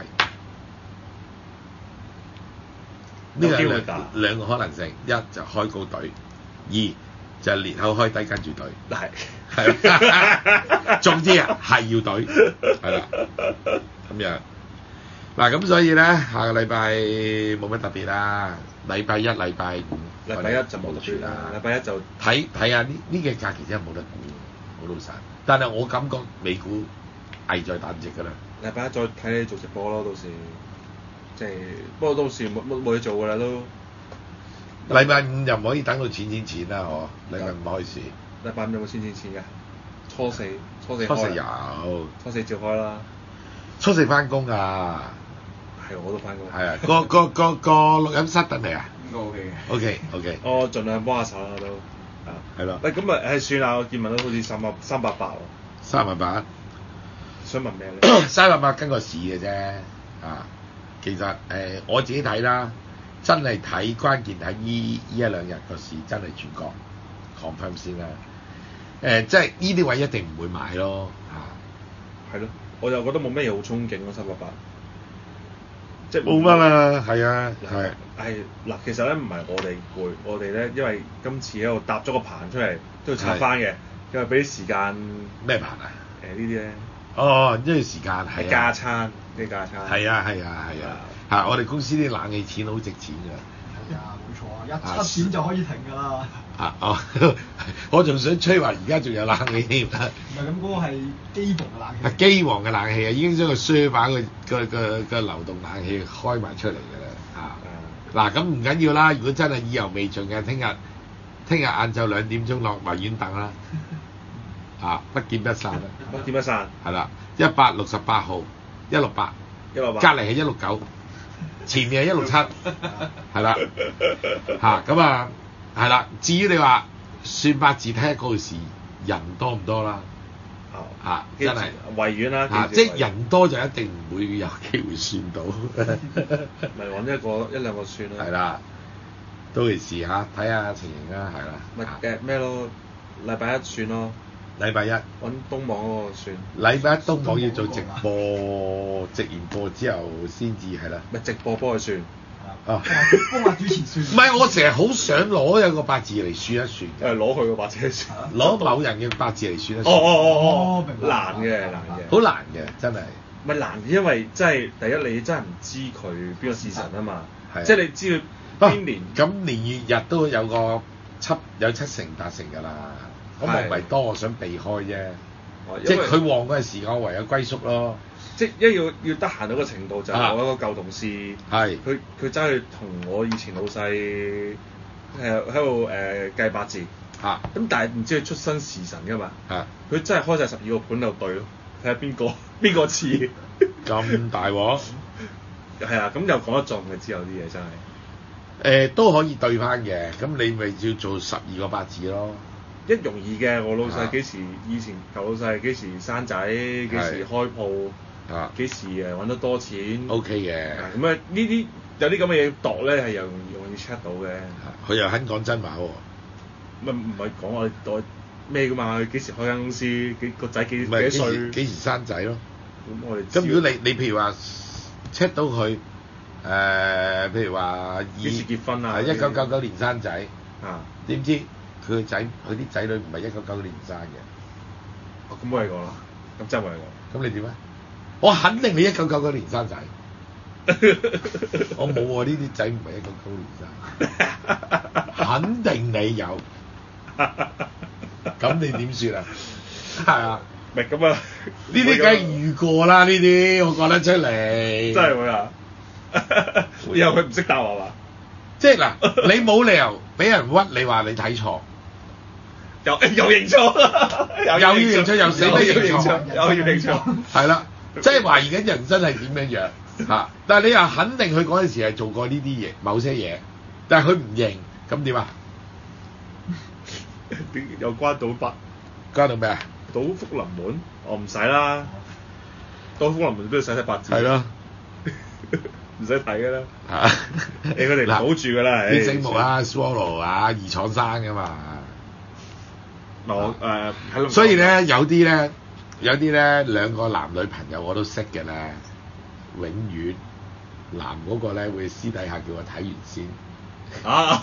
Speaker 2: 呢個兩兩個可能性，一就開高隊，二就係裂口開低跟住隊。
Speaker 3: 係
Speaker 2: 係，總之啊係要隊，係啦，咁樣。嗱咁所以咧，下個禮拜冇乜特別啦。禮拜一、禮拜五，
Speaker 3: 禮拜一就冇得選啦。禮拜一就
Speaker 2: 睇睇下呢呢嘅假期真係冇得估，好老實。但係我感覺美股危在旦夕㗎啦。
Speaker 3: 禮拜一再睇你做直播咯，到時即係不過到時冇冇冇嘢做㗎啦都。
Speaker 2: 禮拜五又唔可以等到錢錢錢啦，嗬？禮拜五開市。
Speaker 3: 禮拜五有冇錢錢錢㗎？初四初四開。
Speaker 2: 初四有。
Speaker 3: 初四照開啦。
Speaker 2: 初四翻工㗎。
Speaker 3: 係我都翻工。
Speaker 2: 係啊，個個個個錄音室得未啊？
Speaker 4: 應該 OK 嘅。
Speaker 2: OK OK。
Speaker 3: 我盡量幫下手啦都。啊。
Speaker 2: 係咯。
Speaker 3: 喂，咁啊誒算啦，我見聞到好似三百三百八喎。
Speaker 2: 三百八。
Speaker 3: 想問咩咧？
Speaker 2: 三百八跟個市嘅啫，啊，其實誒、呃、我自己睇啦，真係睇關鍵喺依依一兩日個市真係全國 confirm 先啦。誒、呃，即係呢啲位一定唔會買咯，嚇。
Speaker 3: 係咯，我又覺得冇咩嘢好憧憬咯，三百八。即係
Speaker 2: 冇乜啦，係啊，係。
Speaker 3: 係嗱，其實咧唔係我哋攰，我哋咧因為今次喺度搭咗個棚出嚟，都要拆翻嘅，因為俾啲時間。
Speaker 2: 咩棚啊？
Speaker 3: 誒、呃、呢啲咧。
Speaker 2: 哦，因為時間係
Speaker 3: 加餐，啲加餐。
Speaker 2: 係啊係啊係啊，嚇！我哋公司啲冷氣錢好值錢㗎。
Speaker 5: 係啊，冇錯啊，一七點就可以停㗎啦。
Speaker 2: 啊哦，我仲想吹話而家仲有冷氣添。唔係
Speaker 5: 咁，嗰個係機房嘅冷氣。
Speaker 2: 係機皇嘅冷氣啊，已經將個書把個個個個流動冷氣開埋出嚟㗎啦。啊，嗱咁唔緊要啦，如果真係意猶未盡嘅，聽日聽日晏晝兩點鐘落維園等啦。啊，不見不散啦！
Speaker 3: 不見不散。
Speaker 2: 係啦，一百六十八號，一六八，
Speaker 3: 一六八，
Speaker 2: 隔離係一六九，前面係一六七，係啦，嚇咁啊，係啦。至於你話算八字睇下嗰時人多唔多啦，
Speaker 3: 哦，
Speaker 2: 嚇真係
Speaker 3: 維園啦，
Speaker 2: 嚇即係人多就一定唔會有機會算到，
Speaker 3: 咪揾一個一兩個算啦。
Speaker 2: 係啦，到時試下睇下情形啦，係啦。
Speaker 3: 咪誒咩咯？禮拜一算咯。
Speaker 2: 禮拜一
Speaker 3: 揾東網嗰個算。
Speaker 2: 禮拜一東網要做直播，直完播之後先至係啦。
Speaker 3: 咪直播幫佢算。
Speaker 2: 啊，
Speaker 5: 幫下主持算。
Speaker 2: 唔係，我成日好想攞有個八字嚟算一算。
Speaker 3: 誒，攞佢個八字嚟算。
Speaker 2: 攞某人嘅八字嚟算一算。
Speaker 3: 哦哦哦
Speaker 5: 哦，
Speaker 3: 難嘅難嘅。
Speaker 2: 好難嘅，真係。
Speaker 3: 咪難嘅，因為真係第一你真係唔知佢邊個時辰啊嘛。
Speaker 2: 係。
Speaker 3: 即係你知佢邊年。
Speaker 2: 咁年月日都有個七有七成八成㗎啦。咁我唔係多，我想避開啫。即係佢旺嗰陣時，我唯有歸宿咯。
Speaker 3: 即係一要要得閒到個程度，就係我一個舊同事，
Speaker 2: 係
Speaker 3: 佢佢走去同我以前老細誒喺度誒計八字。
Speaker 2: 嚇！
Speaker 3: 咁但係唔知佢出生時辰㗎嘛？
Speaker 2: 嚇！
Speaker 3: 佢真係開晒十二個盤度對咯，睇下邊個邊個似。
Speaker 2: 咁大鑊？
Speaker 3: 係啊，咁又講得中嘅之後啲嘢真係。
Speaker 2: 誒都可以對翻嘅，咁你咪要做十二個八字咯。
Speaker 3: 一容易嘅，我老細幾時以前舊老細幾時生仔，幾時開鋪，幾時誒揾得多錢
Speaker 2: ，OK 嘅。
Speaker 3: 咁啊呢啲有啲咁嘅嘢度咧係又容易容易 check 到嘅。
Speaker 2: 佢又肯講真話喎。
Speaker 3: 咪唔係講我我咩㗎嘛？幾時開間公司？幾個仔幾幾多歲？
Speaker 2: 幾時生仔咯？
Speaker 3: 咁我哋
Speaker 2: 咁如果你你譬如話 check 到佢誒，譬如話
Speaker 3: 幾時結婚啊？
Speaker 2: 係一九九九年生仔
Speaker 3: 啊，
Speaker 2: 點知佢個仔佢啲仔女唔係一九九九年生嘅。
Speaker 3: 哦，咁冇嘢講啦，咁真係冇嘢講。
Speaker 2: 咁你點啊？我肯定你一九九九年生仔。我冇喎，呢啲仔唔係一九九年生，肯定你有。咁你點算啊？係啊，
Speaker 3: 唔係咁啊，
Speaker 2: 呢啲梗係預過啦，呢啲我講得出嚟。
Speaker 3: 真係會啊！以後佢唔識答係嘛？
Speaker 2: 即係嗱，你冇理由俾人屈，你話你睇錯，
Speaker 3: 又又認錯，又
Speaker 2: 要認錯，又死都認錯，
Speaker 3: 又要認錯，
Speaker 2: 係啦，即係懷疑緊人生係點樣樣嚇。但係你又肯定佢嗰陣時係做過呢啲嘢，某些嘢，但係佢唔認，咁點啊？
Speaker 3: 點有關賭筆？
Speaker 2: 關到咩啊？
Speaker 3: 賭福臨門，我唔使啦。賭福臨門都要使睇八字。
Speaker 2: 係咯。
Speaker 3: 唔使睇㗎啦，
Speaker 2: 嚇！
Speaker 3: 你佢哋唔好住㗎啦，
Speaker 2: 啲醒目啊 ，Swallow 啊，二廠生㗎嘛。
Speaker 3: 我誒喺
Speaker 2: 所以咧，有啲咧，有啲咧兩個男女朋友我都識嘅咧，永遠男嗰個咧會私底下叫我睇完先。
Speaker 3: 啊！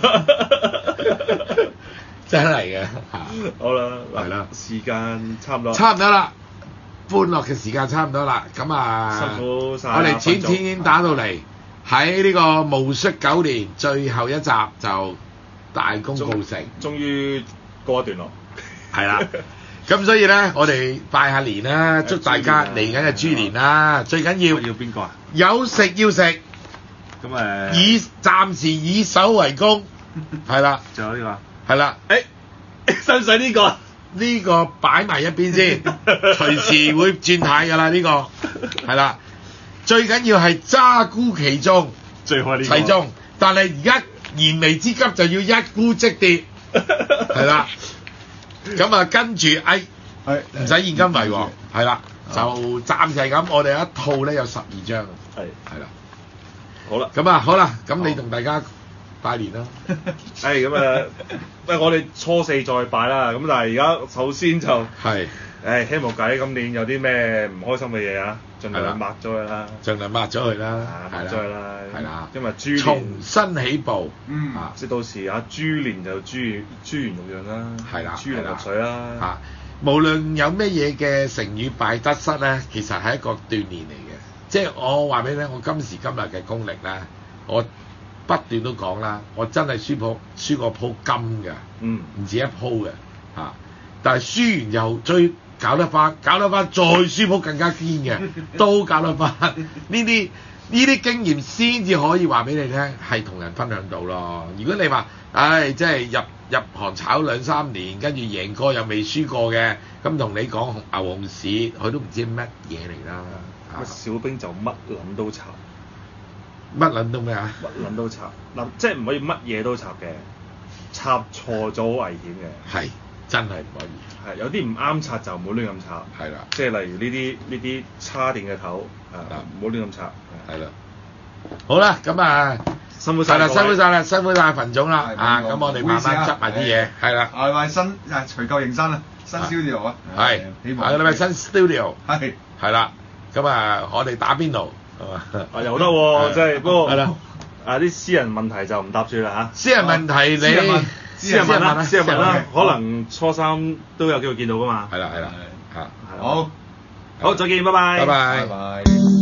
Speaker 2: 真係嘅嚇。
Speaker 3: 好啦，
Speaker 2: 係啦，
Speaker 3: 時間差唔多。
Speaker 2: 差唔多啦。歡樂嘅時間差唔多啦，咁啊，
Speaker 3: 辛苦晒
Speaker 2: 我哋淺淺已經打到嚟，喺呢個戊戌九年最後一集就大功告成，
Speaker 3: 終於告一段落。
Speaker 2: 係啦，咁所以咧，我哋拜下年啦，祝大家嚟緊嘅豬年啦，最緊要
Speaker 3: 要邊個啊？
Speaker 2: 有食要食，
Speaker 3: 咁誒，
Speaker 2: 以暫時以守為攻，係啦，
Speaker 3: 仲有呢
Speaker 2: 個，係啦，
Speaker 3: 誒，使唔使呢個？
Speaker 2: 呢個擺埋一邊先，隨時會轉態㗎啦，呢個係啦。最緊要係揸沽其中，
Speaker 3: 最好係呢個
Speaker 2: 齊中。但係而家燃眉之急就要一沽即跌，係啦。咁啊，跟住誒唔使現金為喎，係啦，就暫時係咁。我哋一套咧有十二張，
Speaker 3: 係
Speaker 2: 係啦。
Speaker 3: 好啦，
Speaker 2: 咁啊好啦，咁你同大家拜年啦。
Speaker 3: 誒咁啊，喂，我哋初四再拜啦。咁但係而家首先就
Speaker 2: 係
Speaker 3: 誒希望計今年有啲咩唔開心嘅嘢啊，盡量抹咗佢啦，
Speaker 2: 盡量抹咗佢啦，
Speaker 3: 抹咗佢啦，
Speaker 2: 係啦，
Speaker 3: 因為豬年
Speaker 2: 重新起步，
Speaker 3: 嗯，即到時啊豬年就豬豬圓肉樣啦，
Speaker 2: 係啦，
Speaker 3: 豬龍入水啦，
Speaker 2: 嚇，無論有咩嘢嘅成語敗得失咧，其實係一個鍛鍊嚟嘅。即係我話俾你聽，我今時今日嘅功力咧，我不斷都講啦，我真係輸鋪輸過鋪金㗎，嗯，唔止一鋪嘅嚇。但係輸完又追搞得翻，搞得翻再輸鋪更加堅嘅，都搞得翻。呢啲呢啲經驗先至可以話俾你聽，係同人分享到咯。如果你話，唉，即係入入行炒兩三年，跟住贏過又未輸過嘅，咁同你講牛熊市，佢都唔知乜嘢嚟啦。
Speaker 3: 乜小兵就乜撚都插，
Speaker 2: 乜撚都咩啊？
Speaker 3: 乜撚都插，嗱，即係唔可以乜嘢都插嘅，插錯咗好危險嘅。
Speaker 2: 係，真係唔可以。
Speaker 3: 係有啲唔啱插就唔好亂咁插。
Speaker 2: 係啦。
Speaker 3: 即係例如呢啲呢啲叉電嘅頭，啊唔好亂咁插。
Speaker 2: 係啦。好啦，咁啊，
Speaker 3: 辛苦晒
Speaker 2: 啦，辛苦晒啦，辛苦晒羣總啦，啊，咁我哋慢慢執埋啲嘢，係啦。
Speaker 4: 係咪新啊？除舊迎新啊，新 studio 啊。
Speaker 2: 係。
Speaker 4: 希望。
Speaker 2: 係咪新 studio？
Speaker 4: 係。
Speaker 2: 係啦。咁啊，我哋打邊爐係嘛？
Speaker 3: 啊又得喎，即係不過係啦。啊啲私人問題就唔答住啦嚇。
Speaker 2: 私人問題你
Speaker 3: 私人問啦，私人問啦，可能初三都有機會見到噶嘛。
Speaker 2: 係啦係啦嚇。
Speaker 4: 好，
Speaker 3: 好再見，拜拜。
Speaker 2: 拜拜。
Speaker 4: 拜拜。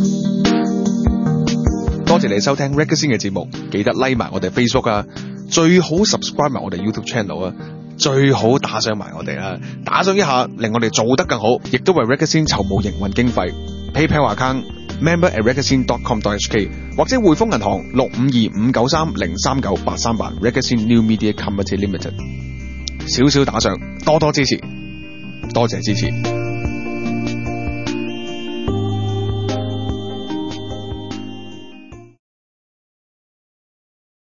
Speaker 6: 多謝你收聽 Reggae Scene 嘅節目，記得 like 埋我哋 Facebook 啊，最好 subscribe 埋我哋 YouTube channel 啊，最好打賞埋我哋啊，打賞一下令我哋做得更好，亦都為 Reggae Scene籌募營運經費。PayPal account member at reggae scene dot com dot h k 或者匯豐銀行六五二五九三零三九八三八 Reggae Scene New Media Company Limited。少少打賞，多多支持，多謝支持。